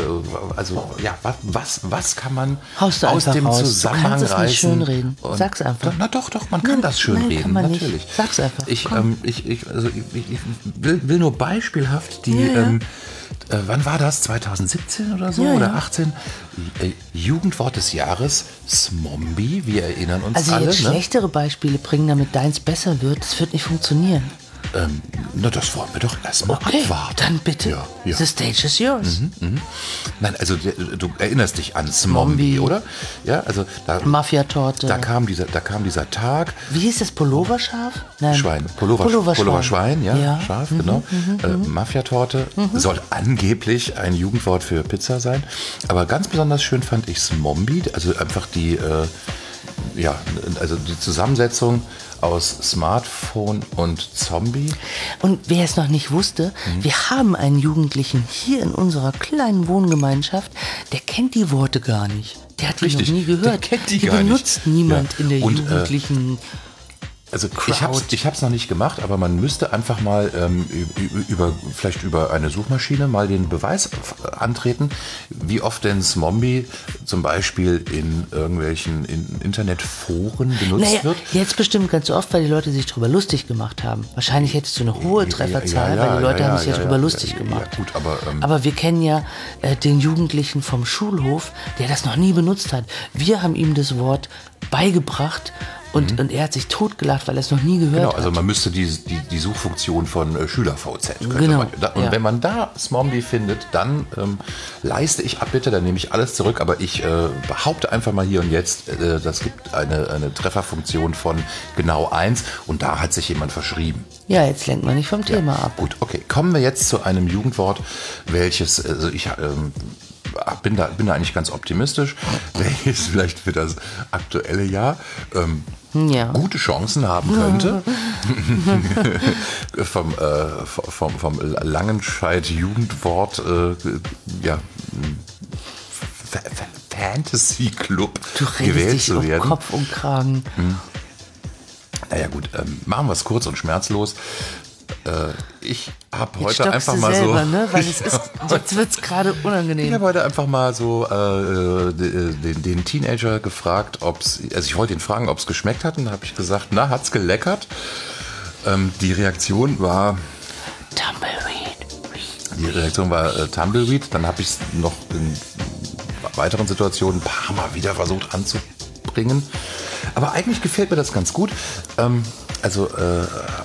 also ja, was, was, was kann man Haust du aus einfach dem raus. Du Zusammenhang kannst es nicht reißen. schönreden. Und- Sag's einfach. Na doch, doch, man kann Nein, das schön nein, reden, kann man nicht. natürlich. Sag's einfach. Ich, Komm. ähm, ich, ich, also ich, ich ich will, will nur beispielhaft die, Ja, ja. ähm, äh, wann war das? zwanzig siebzehn oder so? Ja, oder ja. achtzehn? Äh, Jugendwort des Jahres, Smombi, wir erinnern uns Also alle. jetzt Ne? schlechtere Beispiele bringen, damit deins besser wird, das wird nicht funktionieren. Ähm, na, das wollen wir doch erstmal Okay, abwarten. dann bitte. Ja, ja. The stage is yours. Nein, also der- du erinnerst dich an Smombi, Smombi. oder? Ja, also da, Mafia-Torte. da, kam dieser, da kam dieser Tag. Wie hieß das? Pulloverschaf? Nein. Schwein, Pullover, Pulloverschwein. Pulloverschwein, ja, Ja. scharf, genau. Äh, Mafiatorte soll angeblich ein Jugendwort für Pizza sein, aber ganz besonders schön fand ich Smombi, also einfach die, äh, ja, also die Zusammensetzung aus Smartphone und Zombie. Und wer es noch nicht wusste, Mhm. wir haben einen Jugendlichen hier in unserer kleinen Wohngemeinschaft, der kennt die Worte gar nicht. Der hat die Richtig, noch nie gehört. der kennt die gar nicht. benutzt niemand Ja. in der Und, äh, jugendlichen... Also ich habe ich hab's noch nicht gemacht, aber man müsste einfach mal ähm, ü- über vielleicht über eine Suchmaschine mal den Beweis f- antreten, wie oft denn Smombi zum Beispiel in irgendwelchen in Internetforen benutzt Naja, wird. jetzt bestimmt ganz oft, weil die Leute sich drüber lustig gemacht haben. Wahrscheinlich hättest du eine hohe Trefferzahl, Ja, ja, weil die Leute ja, haben ja, sich ja, ja, drüber ja, lustig ja, gemacht. Ja, gut, aber, ähm, Aber wir kennen ja äh, den Jugendlichen vom Schulhof, der das noch nie benutzt hat. Wir haben ihm das Wort beigebracht Und, mhm. und er hat sich totgelacht, weil er es noch nie gehört Genau, hat. also man müsste die, die, die Suchfunktion von äh, SchülerVZ. könnte Genau, man- Da, und ja. wenn man da Smombi findet, dann ähm, leiste ich Abbitte, dann nehme ich alles zurück. Aber ich äh, behaupte einfach mal hier und jetzt, äh, das gibt eine, eine Trefferfunktion von genau eins. Und da hat sich jemand verschrieben. Ja, jetzt lenkt man nicht vom Thema ab. Gut, okay. Kommen wir jetzt zu einem Jugendwort, welches, also ich ähm, bin, da, bin da eigentlich ganz optimistisch, welches vielleicht für das aktuelle Jahr ähm, Ja. gute Chancen haben könnte. vom, äh, vom, vom Langenscheid-Jugendwort, äh, ja, F- F- Fantasy Club Du redest gewählt dich zu um werden. Kopf und Kragen. Naja gut, ähm, machen wir es kurz und schmerzlos. Äh, ich habe Jetzt heute stockst einfach du mal selber, so... ne? Weil es ist, jetzt wird es gerade Ich unangenehm. habe heute einfach mal so äh, den, den Teenager gefragt, ob's, also ich wollte ihn fragen, ob es geschmeckt hat, und da habe ich gesagt, na, hat's geleckert? Ähm, die Reaktion war, Tumbleweed. die Reaktion war äh, Tumbleweed. Dann habe ich es noch in weiteren Situationen ein paar Mal wieder versucht anzubringen. Aber eigentlich gefällt mir das ganz gut. Ähm, also äh,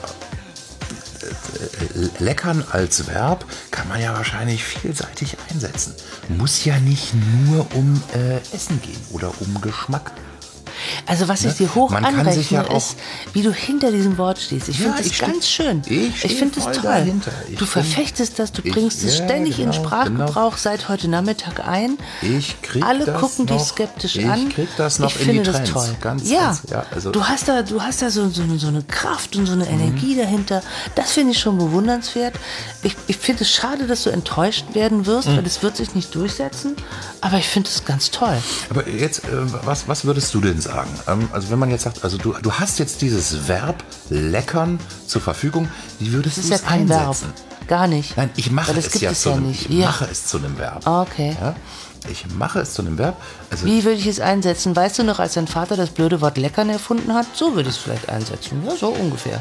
leckern als Verb kann man ja wahrscheinlich vielseitig einsetzen. Muss ja nicht nur um äh, Essen gehen oder um Geschmack. Also was ich dir hoch Man kann anrechne, sich ja auch- ist, wie du hinter diesem Wort stehst. Ich Ja, finde das ich steh- ganz schön. ich steh finde das voll toll. dahinter. Ich Du bin- verfechtest das, du ich- bringst es ja, ständig in genau, Sprachgebrauch seit heute Nachmittag ein. Ich krieg Alle das gucken dich noch- skeptisch ich an. krieg das noch ich in finde die das Trends. toll. Ganz, ja, ganz, ja, also- du hast da, du hast da so, so, eine- so eine Kraft und so eine Energie dahinter. Das finde ich schon bewundernswert. Ich, ich finde es schade, dass du enttäuscht werden wirst, Mhm. weil das wird sich nicht durchsetzen. Aber ich finde es ganz toll. Aber jetzt, äh, was, was würdest du denn sagen? Ähm, also wenn man jetzt sagt, also du, du hast jetzt dieses Verb leckern zur Verfügung, wie würdest Das du ist es ja kein Verb. einsetzen? Gar nicht. Nein, ich mache Weil das es gibt ja es zu ja einem, nicht. ich Ja. mache es zu einem Verb. Ah, okay. Ja? Ich mache es zu einem Verb. Also Wie würde ich es einsetzen? Weißt du noch, als dein Vater das blöde Wort leckern erfunden hat? So würde ich es vielleicht einsetzen. Ja, so ungefähr.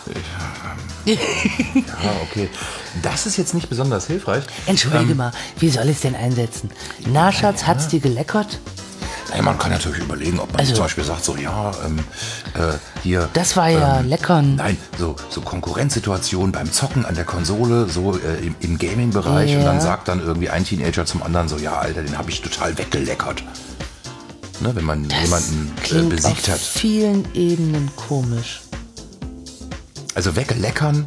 ja, okay. Das ist jetzt nicht besonders hilfreich. Entschuldige Ähm, mal, wie soll ich es denn einsetzen? Na, Schatz, hat's dir geleckert? Naja, man kann natürlich überlegen, ob man Also- zum Beispiel sagt, so ja, ähm, äh, hier. Das war ja ähm, leckern. Nein, so, so Konkurrenzsituation beim Zocken an der Konsole, so äh, im, im Gaming-Bereich. Ja. Und dann sagt dann irgendwie ein Teenager zum anderen so, ja, Alter, den habe ich total weggeleckert. Ne, wenn man Das jemanden äh, klingt besiegt auf hat. vielen Ebenen komisch. Also wegleckern.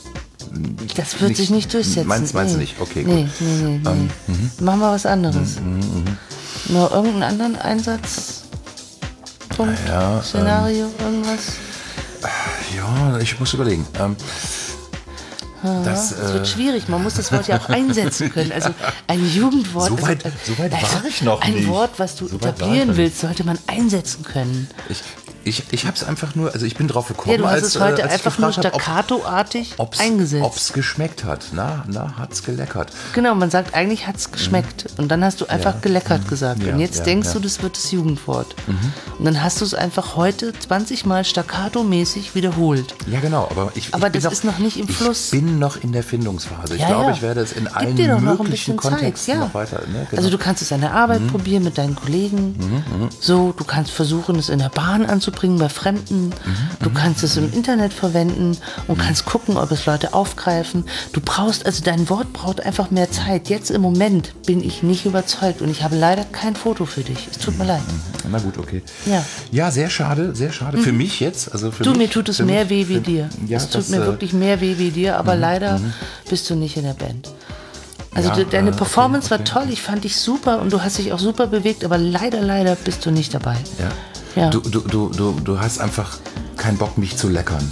Das wird Nicht- sich nicht durchsetzen. meinst- meinst du nee. nicht? Okay, nee, gut. Nee, nee, nee. Ähm, Machen wir was anderes. Noch irgendeinen anderen Einsatz? Punkt, Ja, ähm, Szenario, irgendwas? Ja, ich muss überlegen. Ähm, das, Das wird äh, schwierig, man muss das Wort ja auch einsetzen können. Also ein Jugendwort, So weit- also, so weit also war ich noch ein nicht. Wort, was du So weit war ich etablieren noch willst, sollte man einsetzen können. ich ich, ich habe es einfach nur, also ich bin drauf gekommen, Ja, du hast als, es heute äh, als ich einfach nur gefragt hab, staccatoartig ob eingesetzt. es geschmeckt hat. Na, na, hat's geleckert. Genau, man sagt, eigentlich hat es geschmeckt. Und dann hast du einfach geleckert gesagt. Ja, und jetzt ja, denkst ja. du, das wird das Jugendwort. Und dann hast du es einfach heute zwanzig Mal staccato-mäßig wiederholt. Ja, genau, aber ich, Aber ich bin das ist noch nicht im Fluss. Ich bin noch in der Findungsphase. Ich Ja, glaube, ja. ich werde es in Gib allen dir doch noch ein möglichen bisschen Zeit, Kontexten ja. noch weiter. Ne, genau. Also du kannst es an der Arbeit probieren mit deinen Kollegen. So, du kannst versuchen, es in der Bahn anzubringen bei Fremden. Du kannst es im Internet verwenden und kannst gucken, ob es Leute aufgreifen. Du brauchst, also dein Wort braucht einfach mehr Zeit. Jetzt im Moment bin ich nicht überzeugt und ich habe leider kein Foto für dich. Es tut mir leid. Na gut, okay. Ja. Ja, sehr schade, sehr schade. Für mich jetzt. Also für Du, mich, mir tut es für mehr mich, weh wie für, dir. Ja, es tut das, mir äh, wirklich mehr weh wie dir, aber leider bist du nicht in der Band. Also Ja, de- deine äh, okay, Performance okay. war toll, ich fand dich super und du hast dich auch super bewegt, aber leider, leider bist du nicht dabei. Ja. Ja. Du, du, du, du, du hast einfach keinen Bock, mich zu leckern.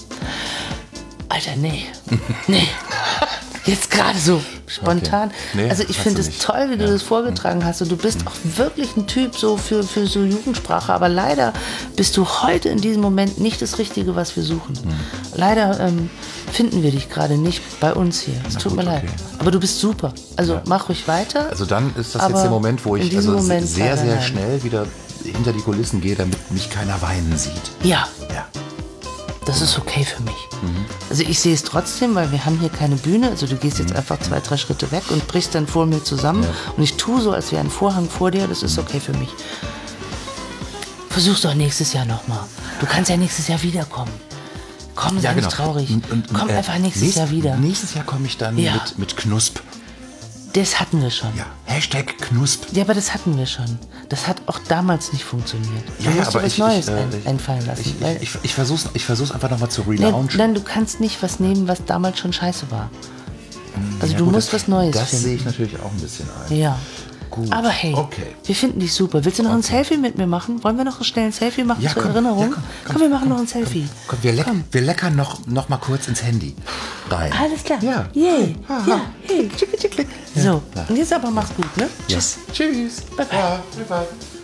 Alter, nee. Nee. Jetzt gerade so spontan. Okay. Nee, also ich hast finde du es nicht. toll, wie du Ja. das vorgetragen hast. Und du bist auch wirklich ein Typ so für, für so Jugendsprache. Aber leider bist du heute in diesem Moment nicht das Richtige, was wir suchen. Hm. Leider ähm, finden wir dich gerade nicht bei uns hier. Es tut gut, mir leid. okay. Aber du bist super. Also mach ruhig weiter. Also dann ist das Aber jetzt der Moment, wo in ich diesem also Moment sehr, leider sehr nein. schnell wieder hinter die Kulissen gehe, damit mich keiner weinen sieht. Ja, Ja. das ist okay für mich. Mhm. Also ich sehe es trotzdem, weil wir haben hier keine Bühne. Also du gehst jetzt einfach zwei, drei Schritte weg und brichst dann vor mir zusammen. Und ich tue so, als wäre ein Vorhang vor dir. Das ist okay für mich. Versuch's doch nächstes Jahr nochmal. Du kannst ja nächstes Jahr wiederkommen. Komm, sei nicht traurig. Und, und, Komm äh, einfach nächstes nächst, Jahr wieder. Nächstes Jahr komme ich dann Ja. mit, mit Knusp. Das hatten wir schon. Ja, Hashtag Knusp. Ja, aber das hatten wir schon. Das hat auch damals nicht funktioniert. Du Ja, ja, musst dir aber was ich, Neues ich, äh, ein, ich, einfallen lassen. Ich, weil- ich, ich, ich versuch's, ich versuch's einfach nochmal zu nein, relaunchen. nein, du kannst nicht was nehmen, was damals schon scheiße war. Also Ja, du gut, musst das, was Neues Das finden. sehe ich natürlich auch ein bisschen ein. Ja. Gut. Aber hey, Okay. wir finden dich super. Willst du noch ein Selfie mit mir machen? Wollen wir noch schnell ein Selfie machen Ja, zur komm, Erinnerung? ja, komm, komm, wir machen noch ein Selfie. Komm, wir, leck, wir leckern noch, noch mal kurz ins Handy rein. Alles klar. Ja. Yay. Aha. Ja, hey, tschick, tschick, tschick. So, und jetzt aber mach's gut, ne? Ja. Tschüss. Tschüss. Bye, bye. Ja, bye, bye.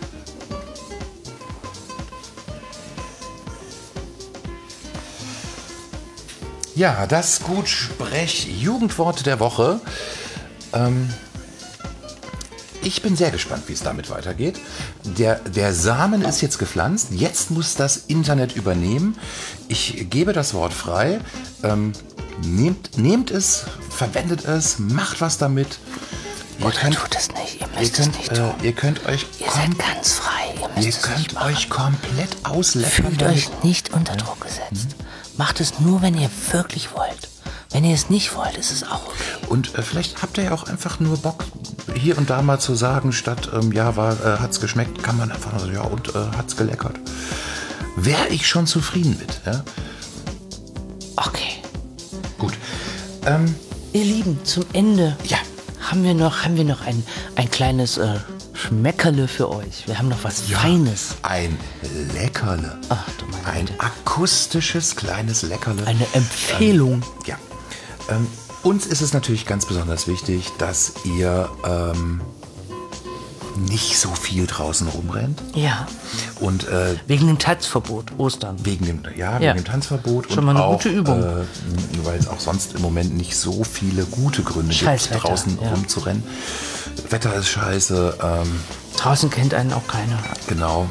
Ja, das Gutsprech-Jugendwort der Woche. Ähm, ich bin sehr gespannt, wie es damit weitergeht. Der, der Samen ist jetzt gepflanzt. Jetzt muss das Internet übernehmen. Ich gebe das Wort frei. Ähm, nehmt, nehmt es, verwendet es, macht was damit. Ihr Oder könnt, tut es nicht, ihr ihr müsst es könnt, nicht äh, tun. ihr könnt euch, Ihr seid ganz frei, ihr müsst ihr es nicht könnt machen. euch komplett ausleckern. Fühlt damit. euch nicht unter Druck gesetzt. Macht es nur, wenn ihr wirklich wollt. Wenn ihr es nicht wollt, ist es auch okay. Und äh, vielleicht habt ihr ja auch einfach nur Bock, hier und da mal zu sagen, statt ähm, ja, war, äh, hat's geschmeckt, kann man einfach nur sagen, ja, und äh, hat's geleckert. Wäre ich schon zufrieden mit. Ja? Okay. Gut. Ähm, Ihr Lieben, zum Ende ja, haben wir noch, haben wir noch ein, ein kleines äh, Schmeckerle für euch. Wir haben noch was Feines. ein Leckerle. Ach, du meine Ein Güte. akustisches kleines Leckerle. Eine Empfehlung. Ja. Ähm, uns ist es natürlich ganz besonders wichtig, dass ihr ähm, nicht so viel draußen rumrennt. Ja. Und äh, Wegen dem Tanzverbot, Ostern. wegen dem, ja, Ja. wegen dem Tanzverbot Schon und mal eine auch, gute Übung. Äh, weil es auch sonst im Moment nicht so viele gute Gründe gibt, Scheißwetter, draußen ja. rumzurennen. Wetter ist scheiße, ähm, Draußen kennt einen auch keiner. genau.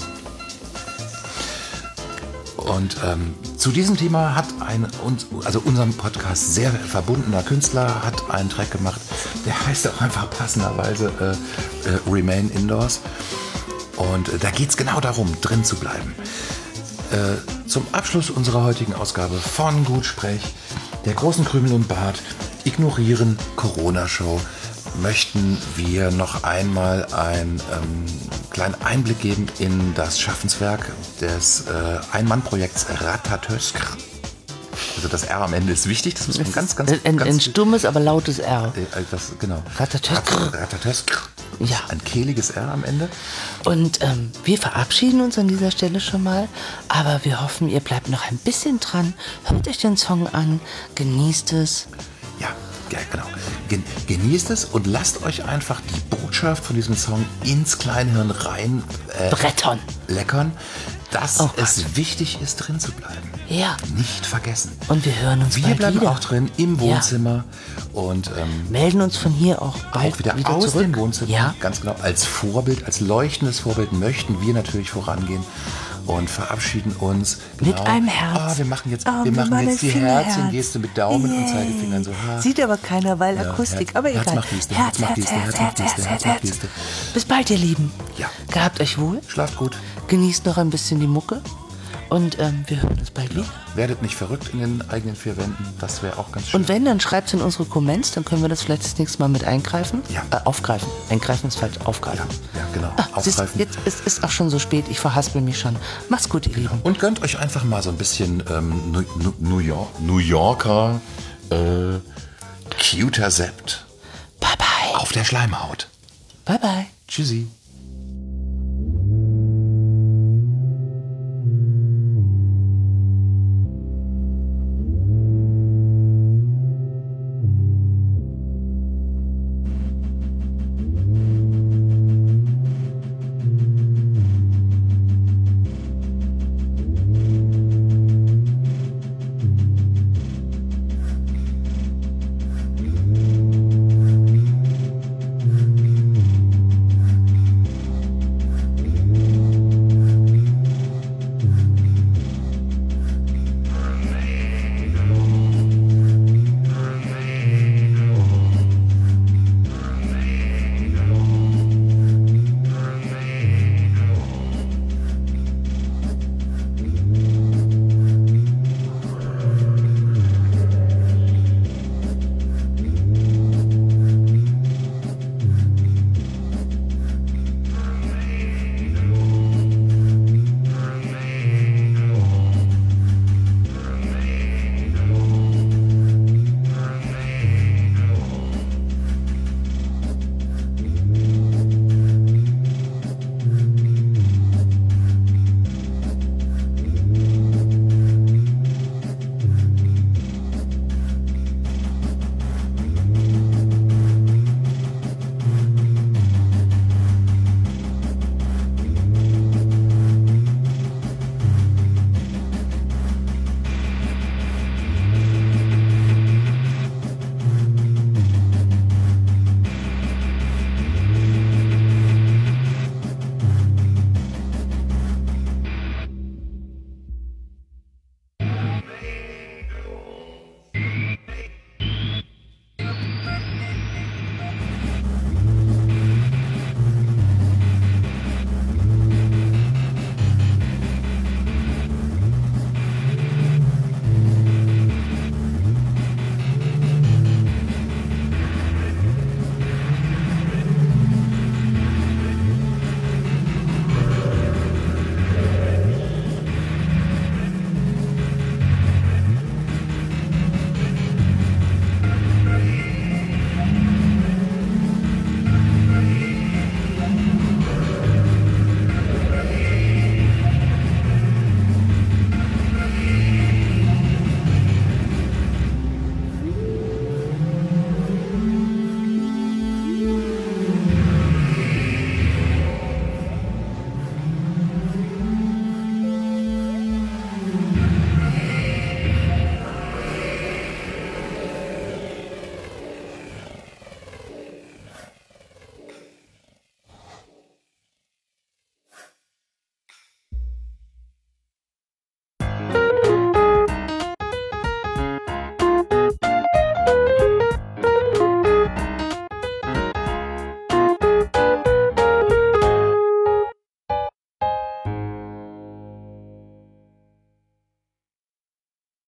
Und ähm, zu diesem Thema hat ein, uns, also unserem Podcast sehr verbundener Künstler hat einen Track gemacht, der heißt auch einfach passenderweise äh, äh, Remain Indoors. Und äh, da geht es genau darum, drin zu bleiben. Äh, zum Abschluss unserer heutigen Ausgabe von Gutsprech, der großen Krümel und Bart, ignorieren Corona-Show, möchten wir noch einmal einen ähm, kleinen Einblick geben in das Schaffenswerk des äh, Ein-Mann-Projekts Ratatösk. Also das R am Ende ist wichtig, das muss man ganz, ganz, Ein, ganz ein stummes, aber lautes R. äh, das, genau. Ratatösk. Rat- Ratatösk. Ja. Ein kehliges R am Ende. Und ähm, wir verabschieden uns an dieser Stelle schon mal, aber wir hoffen, ihr bleibt noch ein bisschen dran. Hört euch den Song an, genießt es. Ja, ja, genau. Gen genießt es und lasst euch einfach die Botschaft von diesem Song ins Kleinhirn rein äh, Brettern. leckern, dass Oh Gott. es wichtig ist, drin zu bleiben. Ja. Nicht vergessen. Und wir hören uns Wir bald bleiben wieder. auch drin im Wohnzimmer und ähm, Melden uns von hier auch bald auch wieder, wieder aus zurück. dem Wohnzimmer. Ja. Ganz genau. Als Vorbild, als leuchtendes Vorbild möchten wir natürlich vorangehen und verabschieden uns. Mit genau. einem Herz. Ah, wir machen jetzt, Ah, wir machen machen jetzt die ein Fingerherz. Herzchengeste mit Daumen und Yay. Zeigefingern so. Ha. Sieht aber keiner, weil Ja, Akustik, Herz- aber egal. Herzmachgeste, Herz, Herz, Herzmachgeste, Herz, Herz, Herzmachgeste, Herz, Herz, Herzmachgeste. Bis bald, ihr Lieben. Ja. Gehabt euch wohl. Schlaft gut. Genießt noch ein bisschen die Mucke. Und ähm, wir hören uns bald wieder. Werdet nicht verrückt in den eigenen vier Wänden. Das wäre auch ganz schön. Und wenn, dann schreibt es in unsere Comments, dann können wir das vielleicht das nächste Mal mit eingreifen. Ja. Äh, aufgreifen. Eingreifen ist falsch, aufgreifen. Ja, ja, genau. Ah, siehst, Aufgreifen. jetzt ist, ist auch schon so spät, ich verhaspel mich schon. Macht's gut, ihr Lieben. Und gönnt euch einfach mal so ein bisschen ähm, New, New, New, York, New Yorker äh, Cuter Sept Bye, bye. auf der Schleimhaut. Bye, bye. Tschüssi.